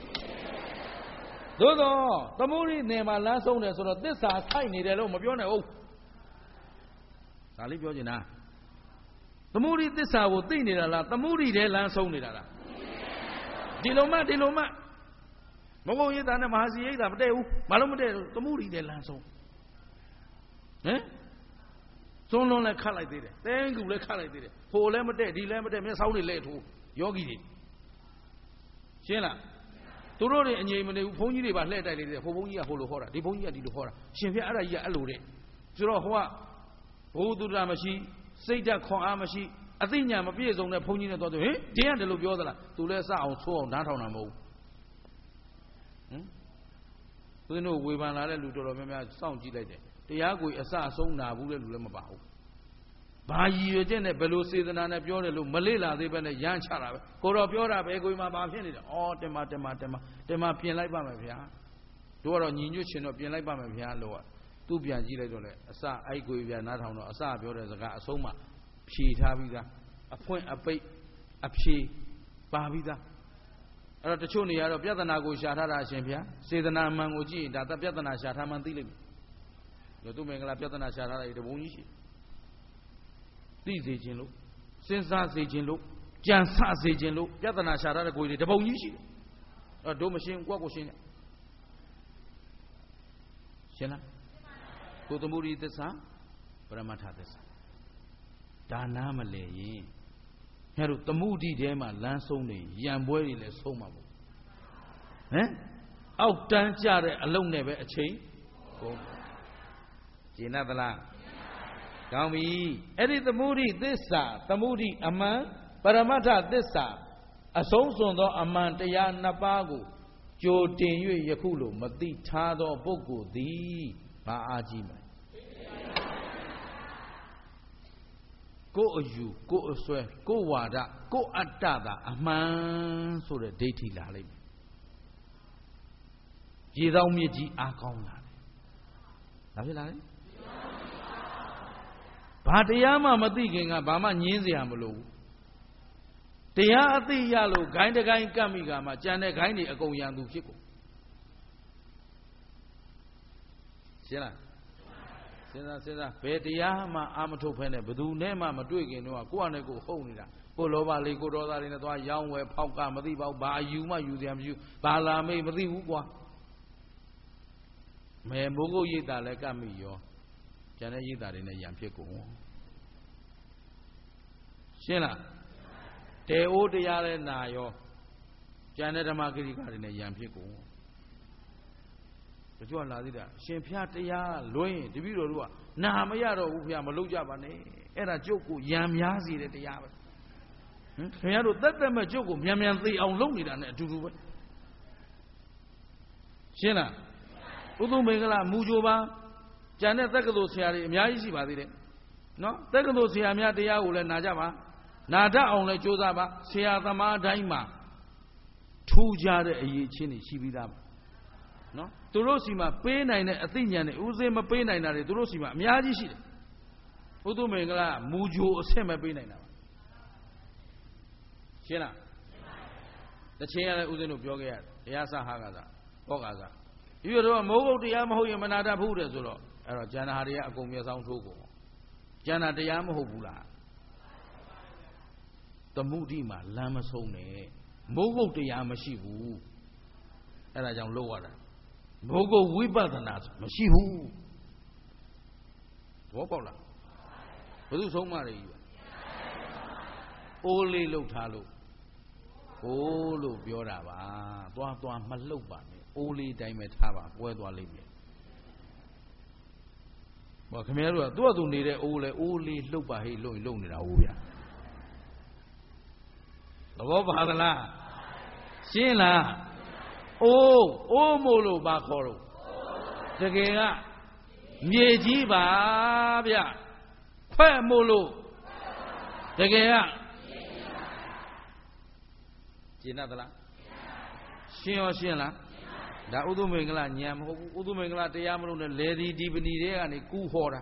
B: သို့တော့သမုဒိနယ်မှာလမ်းဆုံးတယ်ဆိုတော့သစ္စာဆိုင်နေတယ်လို့မပြောနိုင်ဘူးဒါလေးပြောချင်တာသမုဒိသစ္စာကိုသိနေတာလားသမုဒိတဲ့လမ်းဆုံးနေတာလားဒီလိုမှမဟုတ်ရေးတာနဲ့မဟာစီရိတ်တာမတည့်ဘူးမလို့မတည့်ဘူးသမုဒိတဲ့လမ်းဆုံးဟမ်သုံးလုံးလည်းခတ်လိုက်သေးတယ်သဲကူလည်းခတ်လိုက်သေးတယ်ဟိုလည်းမတည့်ဒီလည်းမတည့်မျက်စောင်းတွေလဲထိုးယောဂီတွေရှင်းလားသူတို့တွေအငြိမ်မနေဘူးဘုန်းကြီးတွေပါလှည့်တိုက်လေးတဲ့ဟိုဘုန်းကြီးကဟိုလိုဟောတာဒီဘုန်းကြီးကဒီလိုဟောတာရှင်ဖျားအဲ့ဒါကြီးကအဲ့လိုတဲ့ဆိုတော့ဟိုကဘုသူတ္တမရှိစိတ်ဓာတ်ခွန်အားမရှိအသိဉာဏ်မပြည့်စုံတဲ့ဘုန်းကြီးနဲ့တော့ဟင်တင်းကတည်းလို့ပြောသလားသူလည်းစအောင်ဆိုးအောင်ဓာတ်ထောင်တာမဟုတ်ဘူးသူတို့ဝေဖန်လာတဲ့လူတော်တော်များများစောင့်ကြည့်လိုက်တယ်တရားကိုအစအဆုံးနာဘူးတဲ့လူလည်းမပါဘူးဘာရည်ရွယ်ချက်နဲ့ဘယ်လိုစေတနာနဲ့ပြောတယ်လို့မလေ့လာသေးပဲနဲ့ရမ်းချတာပဲကိုတော်ပြောတာပဲကိုယ်မှာဘာဖြစ်နေလဲဩတင်မပြင်လိုက်ပါမယ်ဗျာတို့ကတော့ညီညွတ်ရှင်တော့ပြင်လိုက်ပါမယ်ဗျာလို့သူ့ပြန်ကြည့်လိုက်တော့လေအစအိုက်ကိုပြန်နားထောင်တော့အစပြောတဲ့စကားအဆုံးမှဖြေထားပြီးသားအဖွင့်အပိတ်အဖြေပါပြီးသားအဲ့တော့တချို့နေရာတော့ပြဿနာကိုရှာထားတာရှင်ဗျာစေတနာမှန်ကိုကြည့်ရင်ဒါပြဿနာရှာထားမှန်းသိလိမ့်မယ်တို့မင်္ဂလာပြဿနာရှာထားတာဒီဘုံကြီးရှိသိစေခြင်းလို့စဉ်းစားစေခြင်းလို့ကြံစစေခြင်းလို့ပြဿနာရှာထားတဲ့ကိုယ်တွေတပုံကြီးရှိတယ်အဲ့တို့မရှင်းကိုယ့်ကိုရှင်းတယ်ရှင်းလားကိုသမုဒိသစ္စာပရမတ္ထသစ္စာဒါနာမလဲရင်ငါတို့သမုဒိထဲမှာလမ်းဆုံးနေရံပွဲတွေလည်းဆုံးမှာပေါ့ဟမ်အောက်တန်းကြတဲ့အလုံးနဲ့ပဲအချိန်ကုန်ကျင်သလားကောင်းပြီအဲ့ဒီသမုဒိသစ္စာသမုဒိအမှန်ပရမတ္ထသစ္စာအဆုံးစွန်သောအမှန်တရားနှစ်ပါးကိုကြိုတင်၍ယခုလိုမသိထားသောပုဂ္ဂိုလ်သည်ဘာအားကြီးမလဲကိုယ်အယူကိုယ်အစွဲကိုယ်ဝါဒကိုယ်အတ္တသာအမှန်ဆိုတဲ့ဒိဋ္ဌိလာလိမ့်မယ်ရေသောမြစ်ကြီးအားကောင်းလာတယ်ဒါဖြစ်လာတယ်ဘာတရားမှမသိခင်ကဘာမှညင်းစရာမလိုဘူးတရားအသိရလို့ဂိုင်းတဂိုင်းကပ်မိကမှကြံတဲ့ဂိုင်းတွေအကုန်ရန်သူဖြစ်ကုန်ရှင်းလားစဉ်းစားဘယ်တရားမှအာမထုတ်ဖဲနဲ့ဘယ်သူနဲ့မှမတွေ့ခင်တော့ကိုယ့်အနေကိုဟုတ်နေတာကိုလောဘလေးကိုဒေါသလေးနဲ့သွားရောင်းဝယ်ဖောက်ကမသိပါဘူးဘာယူမှယူစရာမရှိဘူးဘာလာမေးမသိဘူးကွာမဲမိုးကုတ်ရိတ်တာလည်းကပ်မိရောကျန်တဲ့ရိတ်တာတွေနဲ့ရံဖြစ်ကုန်ရှင်းလားတေအိုးတရားလည်းနာရောကျန်တဲ့ဓမ္မဂရိကတွေနဲ့ရံဖြစ်ကုန်တချို့ကလာသေးတာရှင်ဖျားတရားလွှဲရင်တပည့်တော်တို့ကနာမရတော့ဘူးဖျားမလုပ်ကြပါနဲ့အဲ့ဒါကျုပ်ကိုရံများစီတဲ့တရားပဲခင်ဗျားတို့တက်မဲ့ကျုပ်ကိုမြန်သိအောင်လုပ်နေတာနဲ့အတူတူပဲရှင်းလားဥသုမင်္ဂလာမူကြိုပါကျန်တဲ့တက္ကသိုလ်ဆရာတွေအများကြီးရှိပါသေးတယ်နော်တက္ကသိုလ်ဆရာများတရားကိုလည်းနာကြပါနာတတ်အောင်လည်းကြိုးစားပါဆရာသမားတိုင်းမှာထူးခြားတဲ့အရေးချင်းတွေရှိပြီးသားပါနော်သူတို့စီမှာပေးနိုင်တဲ့အသိဉာဏ်တွေဥစဉ်မပေးနိုင်တာတွေသူတို့စီမှာအများကြီးရှိတယ်ဥသုမင်္ဂလာမူကြိုအဆင့်မပေးနိုင်တာပါရှင်းလားတချင်ရတဲ့ဥစဉ်တို့ပြောခဲ့ရတယ်တရားစဟာကစားဟောကစားဒီလိုတော့မိုးကုတ်တရားမဟုတ်ရင်မနာတတ်ဘူးတဲ့ဆိုတော့အဲ့တော့ကျန်တာဟာတွေကအကုန်မျက်စောင်းထိုးကုန်ကျန်တာတရားမဟုတ်ဘူးလားသမုဒိမှာလမ်းမဆုံးနဲ့မိုးကုတ်တရားမရှိဘူးအဲ့ဒါကြောင့်လောက်ရတာမိုးကုတ်ဝိပဿနာမရှိဘူးဘောပေါက်လားဘယ်သူဆုံးမတွေကြီးအိုးလေးလှုပ်ထားလို့ဟိုးလို့ပြောတာပါသွားမလှုပ်ပါနဲ့အိုးလေးတိုင်းပဲထားပါပွဲသွားလိမ့်မယ်ဘာခင်ဗျားတို့ကသူ့အတူနေတဲ့အိုးလေအိုးလေးလှုပ်ပါဟိလှုပ်ရင်လှုပ်နေတာဟုတ်ဗျာသဘောပါသလားရှင်းလားအိုးမို့လို့ဘာခေါ်တော့တကယ်ကမြေကြီးပါဗျခွဲ့မို့လို့တကယ်ကရှင်းသလားရှင်းရောရှင်းလားဒါဥဒုမင်္ဂလာညံမဟုတ်ဘူးဥဒုမင်္ဂလာတရားမလို့နဲ့လေဒီဒီပဏီတွေကနေကူးဟောတာ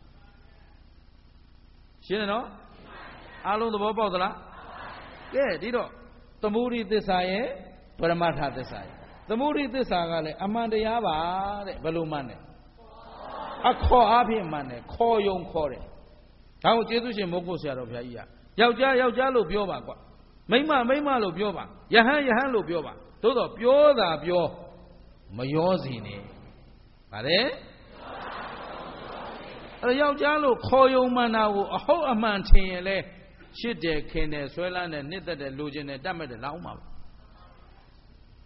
B: ရှင်းတယ်နော်အားလုံးသဘောပေါက်သလားကဲဒီတော့သမုဒိသစ္စာရဲ့ပရမတ္ထသစ္စာရဲ့သမုဒိသစ္စာကလည်းအမှန်တရားပါတဲ့ဘယ်လိုမှန်းတယ်အခေါ်အားဖြင့်မှန်းတယ်ခေါ်ယုံခေါ်တယ်ဒါကိုကျေးဇူးရှင်မိုးကုတ်ဆရာတော်ဘုရားကြီးကယောက်ျားလို့ပြောပါကွာမိန်းမလို့ပြောပါယဟန်လို့ပြောပါသို့တော့ပြောတာပြောမရောစီနဲ့ဗါတယ်အဲ့ယောက်ျားလို့ခေါ်ယုံမှန်တာကိုအဟုတ်အမှန်ထင်ရင်လဲရှစ်တယ်ခင်တယ်ဆွဲလန်းတယ်နှစ်သက်တယ်လိုချင်တယ်တတ်မဲ့တယ်လောက်မှာပါ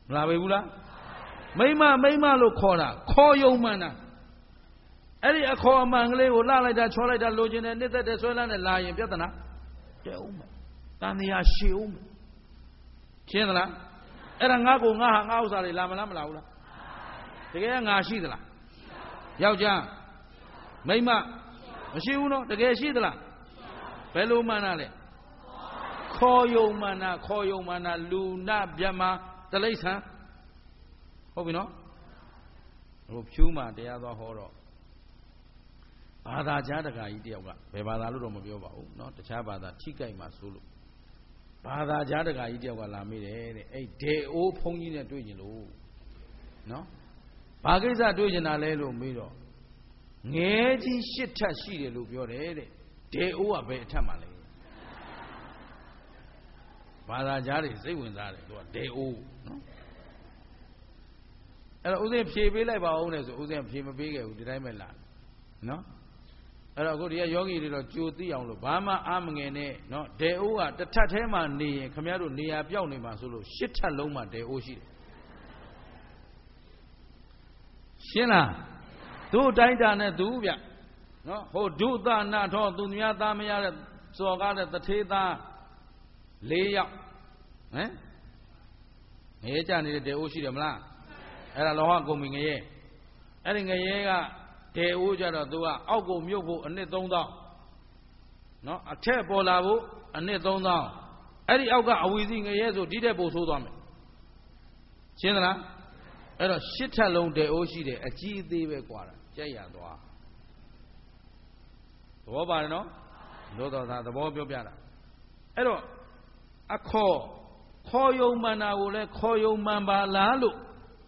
B: လာပြီဘူးလားမိမလို့ခေါ်တာခေါ်ယုံမှန်တာအဲ့ဒီအခေါ်အမှန်ကလေးကိုလှလိုက်တာချောလိုက်တာလိုချင်တယ်နှစ်သက်တယ်ဆွဲလန်းတယ်လာရင်ပြဿနာတဲဦးမယ်တန်တရားရှည်ဦးမယ်ရှင်းသလားအဲ့ဒါငါ့ကိုငါဟာငါဥစ္စာတွေလာမလားမလာဘူးလားတကယ်ငါရှိသလားယောက်ျားမိန်းမမရှိဘူးနော်တကယ်ရှိသလားဘယ်လိုမှန်တာလဲခေါ်ယုံမှန်တာလူနာမြတ်မှာတိရစ္ဆာန်ဟုတ်ပြီနော်ဟိုဖြူးမှာတရားသွားဟောတော့ဘာသာကြားတကာကြီးတယောက်ကဘယ်ဘာသာလို့တော့မပြောပါဘူးเนาะတခြားဘာသာထိကြိုက်မှာဆိုလို့ဘာသာကြားတကာကြီးတယောက်ကလာမိတယ်တဲ့အဲ့ဒေအိုးဖုံးကြီးနဲ့တွေ့ကြလို့เนาะဘာကိစ္စတွေ့ကြတာလဲလို့မေးတော့ငဲကြီး8ထပ်ရှိတယ်လို့ပြောတယ်တဲ့ဒေအိုးကဘယ်အထက်မှာလဲဘာသာကြားတွေစိတ်ဝင်စားတယ်သူကဒေအိုးเนาะအဲ့တော့ဦးဇင်းဖြေပေးလိုက်ပါဦးနဲ့ဆိုဦးဇင်းဖြေမပေးခဲ့ဘူးဒီတိုင်းပဲလာနော်အဲ့တော့အခုဒီကယောဂီတွေတော့ကြိုသိအောင်လို့ဘာမှအားမငယ်နဲ့နော်ဒေအိုးကတစ်ထပ်ထဲမှာနေရင်ခမည်းတော်နေရာပြောက်နေမှာဆိုလို့8ထပ်လုံးမှာဒေအိုးရှိတယ်ရှင်းလားသူ့တိုင်းတာနဲ့သူဗျနော်ဟိုဒုသနာထောသူများသားမရတဲ့စော်ကားတဲ့တထေးသား4ယောက်ဟမ်ငရဲကြနေတဲ့ဒေအိုးရှိတယ်မလားအဲ့ဒါလောဟကုန်ပြီငရဲအဲ့ဒီငရဲကဒေအိုးကြတော့သူကအောက်ကိုမြုပ်ဖို့အနှစ်3000နော်အထက်ပေါ်လာဖို့အနှစ်3000အဲ့ဒီအောက်ကအဝီစီငရဲဆိုဒီတဲ့ပို့ဆိုးသွားမယ်ရှင်းသလားအဲ့တော့8ထပ်လုံးဒေအိုးရှိတယ်အကြီးအသေးပဲกว่าတာကြက်ရသွားသဘောပါတယ်နော်လို့တော့ဒါသဘောပြောပြတာအဲ့တော့အခေါ်ယုံမှန်တာကိုလည်းခေါ်ယုံမှန်ပါလားလို့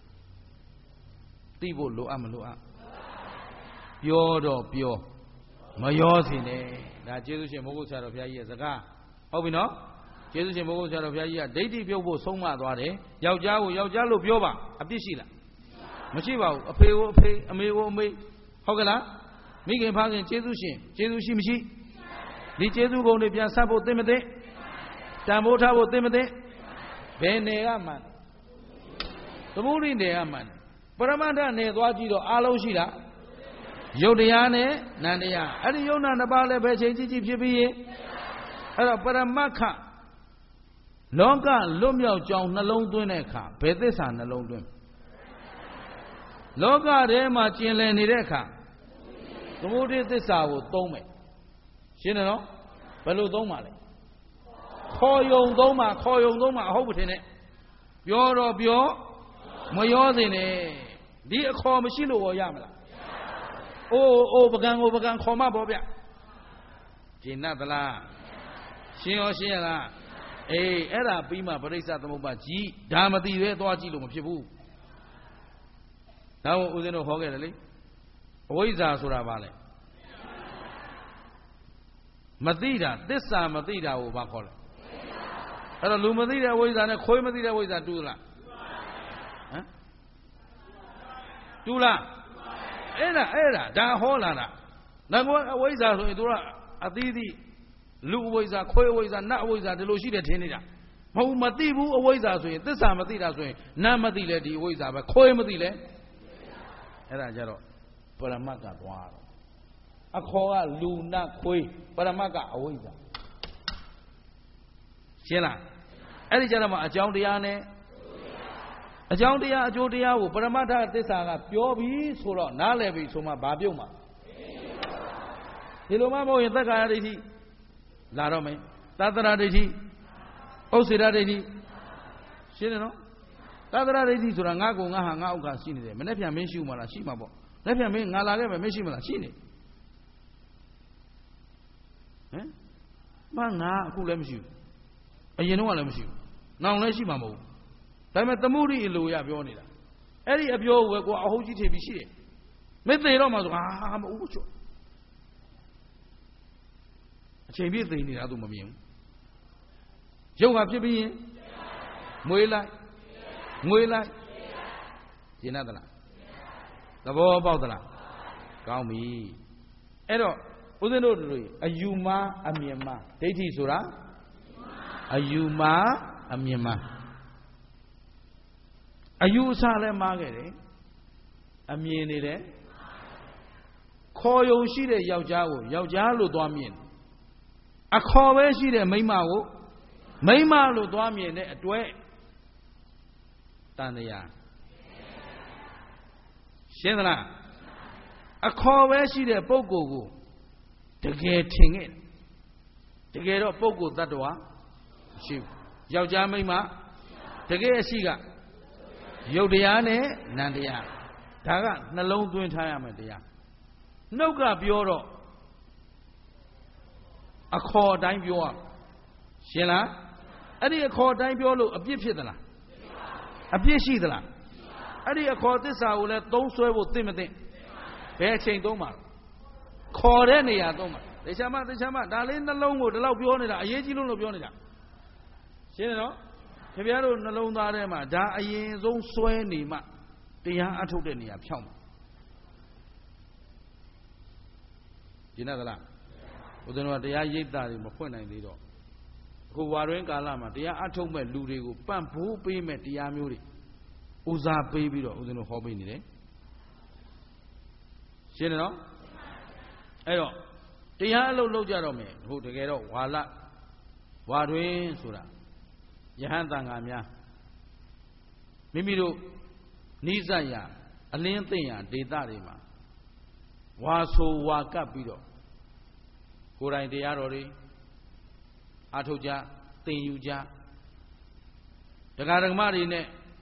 B: သိဖို့လိုအပ်မလိုအပ်ပြောတော့ပြောမရောစီနဲ့ဒါကျေးဇူးရှင်မိုးကုတ်ဆရာတော်ဘုရားကြီးရဲ့စကားဟုတ်ပြီနော်ကျေးဇူးရှင်မိုးကုတ်ဆရာတော်ဘုရားကြီးကဒိဋ္ဌိပြုတ်ဖို့ဆုံးမသွားတယ်ယောက်ျားကိုယောက်ျားလို့ပြောပါအပြစ်ရှိလားမရှိပါဘူးအဖေကိုအဖေအမေကိုအမေဟုတ်ကလားမိခင်ဖခင်ကျေးဇူးရှင်ကျေးဇူးရှိမရှိဒီကျေးဇူးကုန်တွေပြန်ဆက်ဖို့သိမသိတန်ဖိုးထားဖို့သိမသိဘယ်နယ်ကမှန်သမုဒိနယ်ကမှန်ပရမတ္ထနယ်သွားကြည့်တော့အားလုံးရှိတာယုတ်တရားနဲ့နန္တရားအဲ့ဒီယုတ်နာနှစ်ပါးလည်းပဲချိန်ကြည့်ဖြစ်ပြီးရင်အဲ့တော့ပရမတ်ခလောကလွတ်မြောက်ကြောင်းနှလုံးသွင်းတဲ့အခါဘယ်သစ္စာနှလုံးသွင်းလောကထဲမှာကျင်လည်နေတဲ့အခါသမုဒိသစ္စာကိုသုံးမယ်ရှင်းတယ်နော်ဘယ်လိုသုံးပါလဲခေါ်ယုံသုံးပါအဟုတ်မထင်နဲ့ပြောတော့ပြောမရောစေနဲ့ဒီအခေါ်မရှိလို့ရောရမလားအိုးပကံကိုပကံခေါ်မပေါ့ဗျကျင်납သလားရှင်းရောရှင်းရလားအေးအဲ့ဒါပြီးမှပရိစ္ဆသမုပ္ပါကြီးဒါမသိသေးသွားကြည့်လို့မဖြစ်ဘူးဒါကိုဦးဇင်းတို့ဟောခဲ့တယ်လေအဝိဇ္ဇာဆိုတာဘာလဲမသိတာသစ္စာမသိတာကိုဘာခေါ်လဲအဲ့တော့လူမသိတဲ့အဝိဇ္ဇာနဲ့ခွေးမသိတဲ့အဝိဇ္ဇာတူလားဟမ်တူလားအဲ့ဒါဒါဟောလာတာငါကအဝိဇ္ဇာဆိုရင်သူကအသီးသီးလူအဝိဇ္ဇာခွေးအဝိဇ္ဇာနတ်အဝိဇ္ဇာဒီလိုရှိတယ်ထင်နေတာမဟုတ်မသိဘူးအဝိဇ္ဇာဆိုရင်သစ္စာမသိတာဆိုရင်နတ်မသိလဲဒီအဝိဇ္ဇာပဲခွေးမသိလဲအဲ့ဒါကြတော့ပရမတ်ကသွားတော့အခေါ်ကလူနတ်ခွေးပရမတ်ကအဝိဇ္ဇာရှင်းလားအဲ့ဒီကြတော့မှအကြောင်းတရားနဲ့အကြောင်းတရားအကျိုးတရားကိုပရမတ္ထသစ္စာကပြောပြီးဆိုတော့နားလည်ပြီဆိုမှဘာပြုတ်မှာဒီလိုမှမဟုတ်ရင်သက္ကာယဒိဋ္ဌိလာတော့မယ်သတ္တရဒိဋ္ဌိဥစ္စေရဒိဋ္ဌိရှင်းတယ်နော်သတ္တရဒိဋ္ဌိဆိုတာငါကိုငါဟာငါဥက္ကရှိနေတယ်မနေ့ပြန်မင်းရှိဦးမလားရှိမှာပေါ့လက်ပြန်မင်းငါလာခဲ့မယ်မရှိမလားရှိနေဟမ်မငါအခုလည်းမရှိဘူးအရင်တော့လည်းမရှိဘူးနောင်လည်းရှိမှာမဟုတ်ဘူးဒါပေမဲ့သမုဒိအလိုရပြောနေတာအဲ့ဒီအပြောဝဲကိုအဟုတ်ကြီးထည့်ပြီးရှိတယ်မသိတော့မှဆိုမဟုတ်ချောအချိန်ပြည့်သိနေတာသူမမြင်ဘူးရုပ်ဟာဖြစ်ပြီးရင်မွေးလိုက်ရှင်းသလားသဘောပေါက်သလားကောင်းပြီအဲ့တော့ဦးဇင်းတို့တို့အယူမအမြင်မဒိဋ္ဌိဆိုတာအယူမအမြင်မ Ayu sale magere. Amienere. Koyo shire yaujago domin. A kowe shire Maimalo domin at way. Tania. Shenra. A kowe shire pogo. To getting it. To get up pogo that one. She. Yaujamaima. To get a cigar. Yodiane, Nandia. Taga, Nalone doing time at the No grab your a call dime you up. Shella? Any a call dime your a bit shidala. A bit shidala. Any a call this I will let don't swear with Timothy. Bear chain doma. Call any doma. The Shama, Darlene alone would allow beyond it. I yet you know beyond it. Shella? Caviaro Nalone Darema, Da a year's own swearing ma. The young Atodenia, Chum. You know the land. But then what the Ayat Dari Mopona in the door. Who were in Kalama, the Atome Ludigo, Pampu, Payment, the Amuri. Uza baby, or the hobby in it. You know? Ayo. The Yellow Lojarome, who together, Walla, Wadwin Sura. Yahantangamia. Mimido. Nizaya, Alintia, de Darima. Waso waka bido. Kurai de Arori, Atoja, Tinuja. The Garang Marine.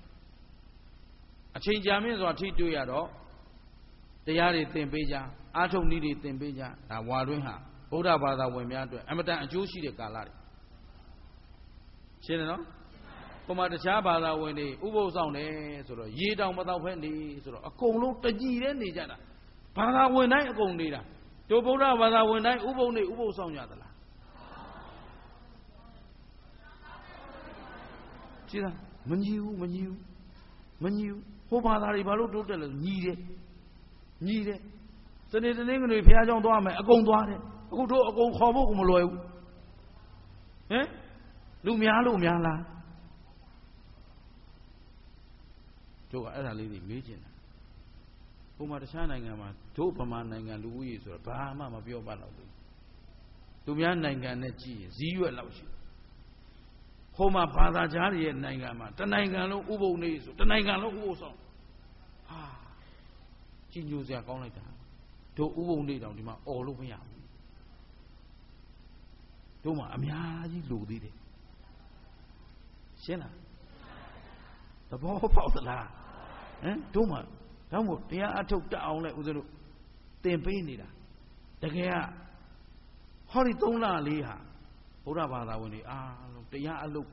B: A change Jamis or Titu Yado. The Yari Tempeja, Ato Nidi Tempeja, and Wadwinha. Oda Bada Wemiato, Amata and Joshi de Galari. Chino? Come at the Chabala when the Ubos on there, sort of ye down without Wendy, sort of a cold look the G and the Jana. Pada when I go neither. Toboda Bada when I Ubos on Yadala. Chida, when you, Hobada Ribalo to tell us, need it. So there's an English Piajon Dome, a Gondwane, go to a go hobo Moloy. Eh? Lumia. To a lady Mijin. Whom at the Shanangama, Topaman and Louis or Bahama of your Balawi. To Yananga and G, Zio allows you. Homa Pada Jari and Nangama, Tanangano Ubo Nis, Tanangano Ubo. Ah, Jinjus are calling that. To Ubo need on him all over Yam. Toma, Amiaji Ludi. Shena. The ball of the la. Toma. Don't they are took down like with the Tempinida. The Gea Horitona Liha. Urabada when they are the Ya look.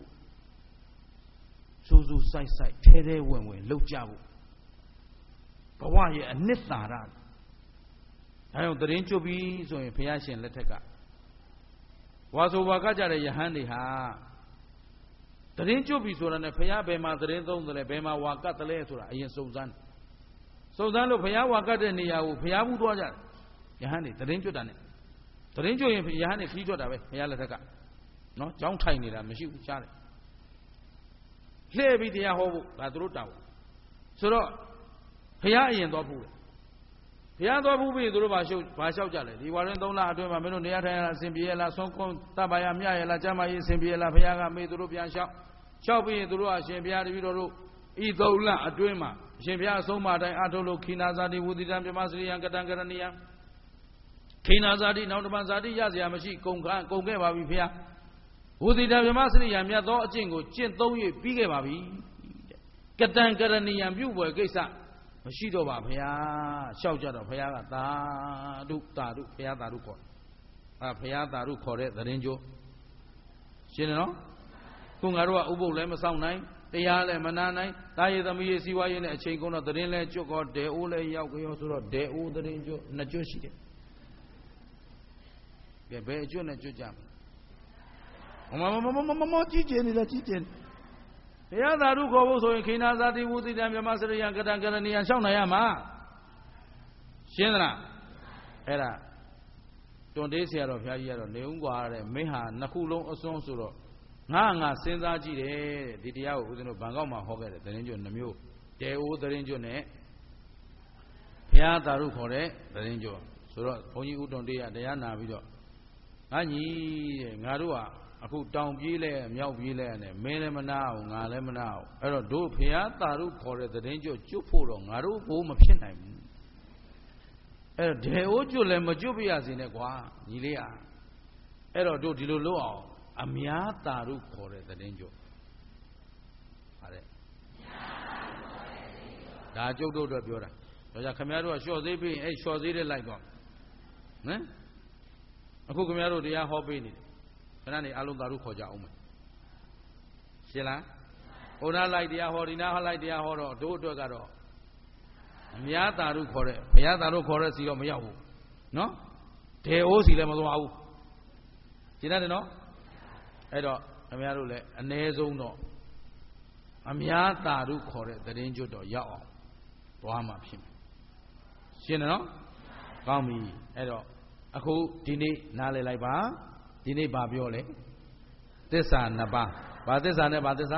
B: So do side, Tede when we look Jabu. But why a Nithara? I don't the range of bees or a Piasian Leteka. Was over Gajara Yahandi ha. The range of bees were on a Paya Bema, the Renzo, the Bema Waka, the Letra, and Suzan. So then the Paya Waka, the Niau, Payabu Dwaja. Yahani, the range of done it. The range of Yahani, Fito, Yalataka. No, John Tiny, the machine, Charlie. Here be the Yaho, that root out. So, Paya and Dobu. Paya Dobu, the Ruba Pasha Jale. You weren't on La Doma, Menunia, Simbiela, Sonko, Tabayamia, La Jama, Simbiela, Payaga, made the Rubian shop. Chopping the Rua, Shimbia, Vido, Idola, a dreamer. Shimbia, Soma, Atolo, Kinazadi, Woody, Masri, and Katangarania. Kinazadi, Nautamazadi, Yazamashi, Konga, Konga, Vipia. Woody, Masri, and Yato, Jingo, Chinto, Big Babi. Katangarania, you were Gesa. Mashido Paya, Shauja, Payata, Dukta, Payata, Ruko. Payata, Ruko, the Rango. Shino? Kungarua Ubu Lema Sound 9, the Yale Mananai, Taya the Miyasi in a Chingona, the Rinle Choko, De Ule Yaku, De U the Rango, Najoshi. The Bejo Najujam. Mamma teaching is a teaching. The other Ruko also in Kinazati Woody and Yamasari and Katangarani and Shaunayama. Shenra Era. Don't they say of Yaya, Neungwa, Meha, Nakulo, or Sonsuro. Nanga, Senzaji, the Diao, Bangama, Hogan, the Ninja, and the Mew. တေအိုသတင်းကျွတ်နဲ့ဘုရားသာရုခေါ်တဲ့သတင်းကျွတ်ဆိုတော့ဘုန်းကြီးဥတုံတေးရတရားနာပြီးတော့ငါညီတဲ့ငါတို့ကအခုတောင်ပြေးလဲမြောက်ပြေးလဲနဲ့မင်းလည်းမနာအောင်ငါလည်းမနာအောင်အဲ့တော့တို့ဘုရားသာရုခေါ်တဲ့သတင်းကျွတ်ကျွတ်ဖို့တော့ငါတို့ဘိုးမဖြစ်နိုင်ဘူးအဲ့တော့ဒေအိုးကျွတ်လည်းမကျွတ်ပြရစေနဲ့ကွာညီလေးอ่ะအဲ့တော့တို့ဒီလိုလုပ်အောင်အများသာရုခေါ်တဲ့သတင်းကျွတ်ဟာတဲ့ဒါကျုပ်တို့အတွက်ပြောတာဒါကြောင့်ခင်ဗျားတို့ကလျှော့သေးပြီးအဲ့လျှော့သေးတဲ့လိုက်သွားနော်အခုခင်ဗျားတို့တရားဟောပေးနေတယ်ခဏနေအလုံးသာရုခေါ်ကြအောင်မယ်ရှင်းလားဟိုနာလိုက်တရားဟောဒီနာဟောလိုက်တရားဟောတော့တို့အတွက်ကတော့အများသာရုခေါ်တဲ့ဘုရားသာရုခေါ်တဲ့စီတော့မရောက်ဘူးနော်ဒေအိုးစီလည်းမသွားဘူးရှင်းတယ်နော်အဲ့တော့ခင်ဗျားတို့လည်းအ ਨੇ ဆုံးတော့အများသာရုခေါ်တဲ့သတင်းကျွတ်တော့ရောက်အောင်သွားမှာဖြစ်မယ်ရှင်းတယ်နော်ကောင်းပြီအဲ့တော့အခုဒီနေ့နားလည်လိုက်ပါဒီနေ့ဘာပြောလဲသစ္စာနှစ်ပါးဘာသစ္စာနဲ့ဘာသစ္စာ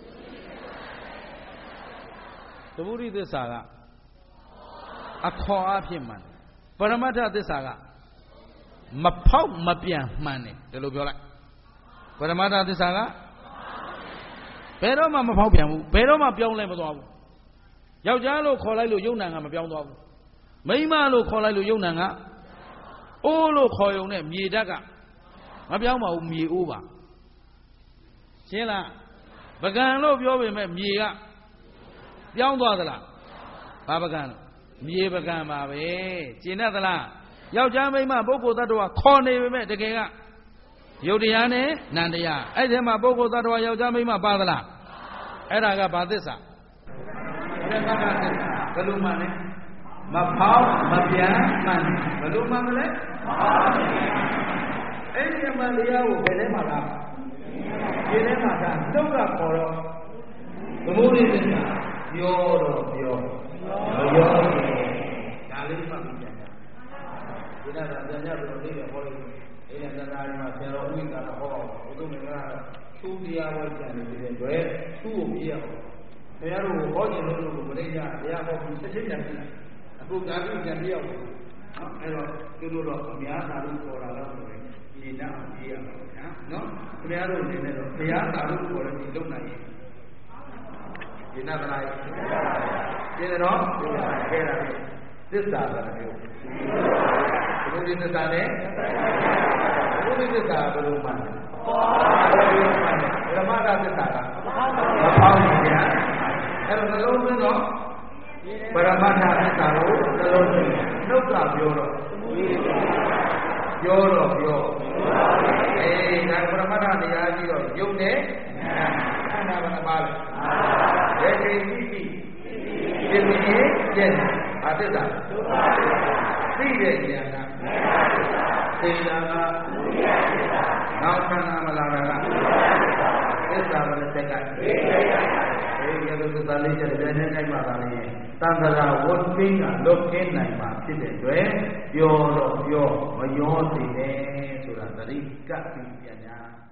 B: သမုဒိသစ္စာကအခေါ်အဖြစ်မှန်ပရမတ္ထသစ္စာကမဖောက်မပြန်မှန်တယ်ဒီလိုပြောလိုက်ပရမတ္ထသစ္စာကဘယ်တော့မှမဖောက်ပြန်ဘူးဘယ်တော့မှပြောင်းလဲမသွားဘူးယောက်ျားလို့ခေါ်လိုက်လို့ယုံနာကမပြောင်းသွားဘူးမိန်းမလို့ခေါ်လိုက်လို့ယုံနာကအိုးလို့ခေါ်ရုံနဲ့မြေဓာတ်ကမပြောင်းပါဘူးမြေအိုးပါရှင်းလားပကံလို့ပြောပေမဲ့မြေကပြောင်းသွားသလားဘာပကံလို့မြေပကံပါပဲကျင်တတ်သလားယောက်ျားမိန်းမပုဂ္ဂိုလ်သတ္တဝါခေါ်နေပေမဲ့တကယ်ကယုတ်တရားနဲ့နန္တရားအဲ့ဒီမှာပုဂ္ဂိုလ်သတ္တဝါယောက်ျားမိန်းမပါသလားအဲ့ဒါကဘာသစ္စာဘယ်လိုမှန်းလဲမဖောက်မပြန်မှန်ဘယ်လိုမှန်းလဲမဖောက်အဲ့ဒီမှန်တရားကိုဘယ်ထဲမှာလားဒီထဲမှာကတုတ်ကခေါ်တော့သမုဒိသစ္စာပြောတော့ပြောမပြောဒါလေးမှမပြန်ဒီနာကပြန်ရပြီးတော့နေတယ်ဟောလို့အဲ့ဒီတရားတွေမှာဆရာတော်ဥိကာတော့ဟောတော့ဘုသူမင်္ဂလာသူ့တရားဝိကြံနေတဲ့အတွက်သူ့ကိုပြရအောင်ဘုရားတို့ဟောခြင်းလို့ကိုပြိဋ္ဌာဘုရားဟောပြီးတစ်ချက်တည်းရှိအခုကာပိကြံပြရအောင်နော်အဲ့တော့သူတို့တော့အများသာလို့ခေါ်တာတော့ဆိုရင်ဒီနာပြရအောင်ဗျာနော်ဘုရားတို့အနေနဲ့တော့ဘုရားသာလို့ခေါ်တဲ့ဒီလုံနိုင်ရင်ဒီနာသလားရှင်းတယ်နော်ခဲတာသစ္စာပဲမျိုးဘုရားသစ္စာနဲ့ဘုရားသစ္စာဘယ်လိုမှန်းဓမ္မတာသစ္စာကမဖောက်ဘူးဗျာအဲ့တော့နှလုံးသွင်းတော့ပရမတ္ထသစ္စာကိုနှလုံးသွင်းနှုတ်ကပြောတော့ပြောတော့ပြောအေးဒါပရမတ္ထတရားကြီးတော့ယုတ်နဲ့ခန္ဓာဘာပါလဲဘယ်ကိစ္စရှိဒီလိုကျင့်ဘာသစ္စာသိတဲ့ဉာဏ်ကသိတာကနောက်ခန္ဓာမလာတာကသစ္စာဘယ်နဲ့ဆက်ကအေးရလို့သစ္စာလေးချက်တည်းနဲ့နိုင်ပါတာလေသံဃာဝတ်သိကလွတ်ကင်းနိုင်မှာဖြစ်တဲ့အတွက်ပြောတော့ပြောမရောစေနဲ့ဆိုတာသတိကပ်ပြီးပြန်ညာ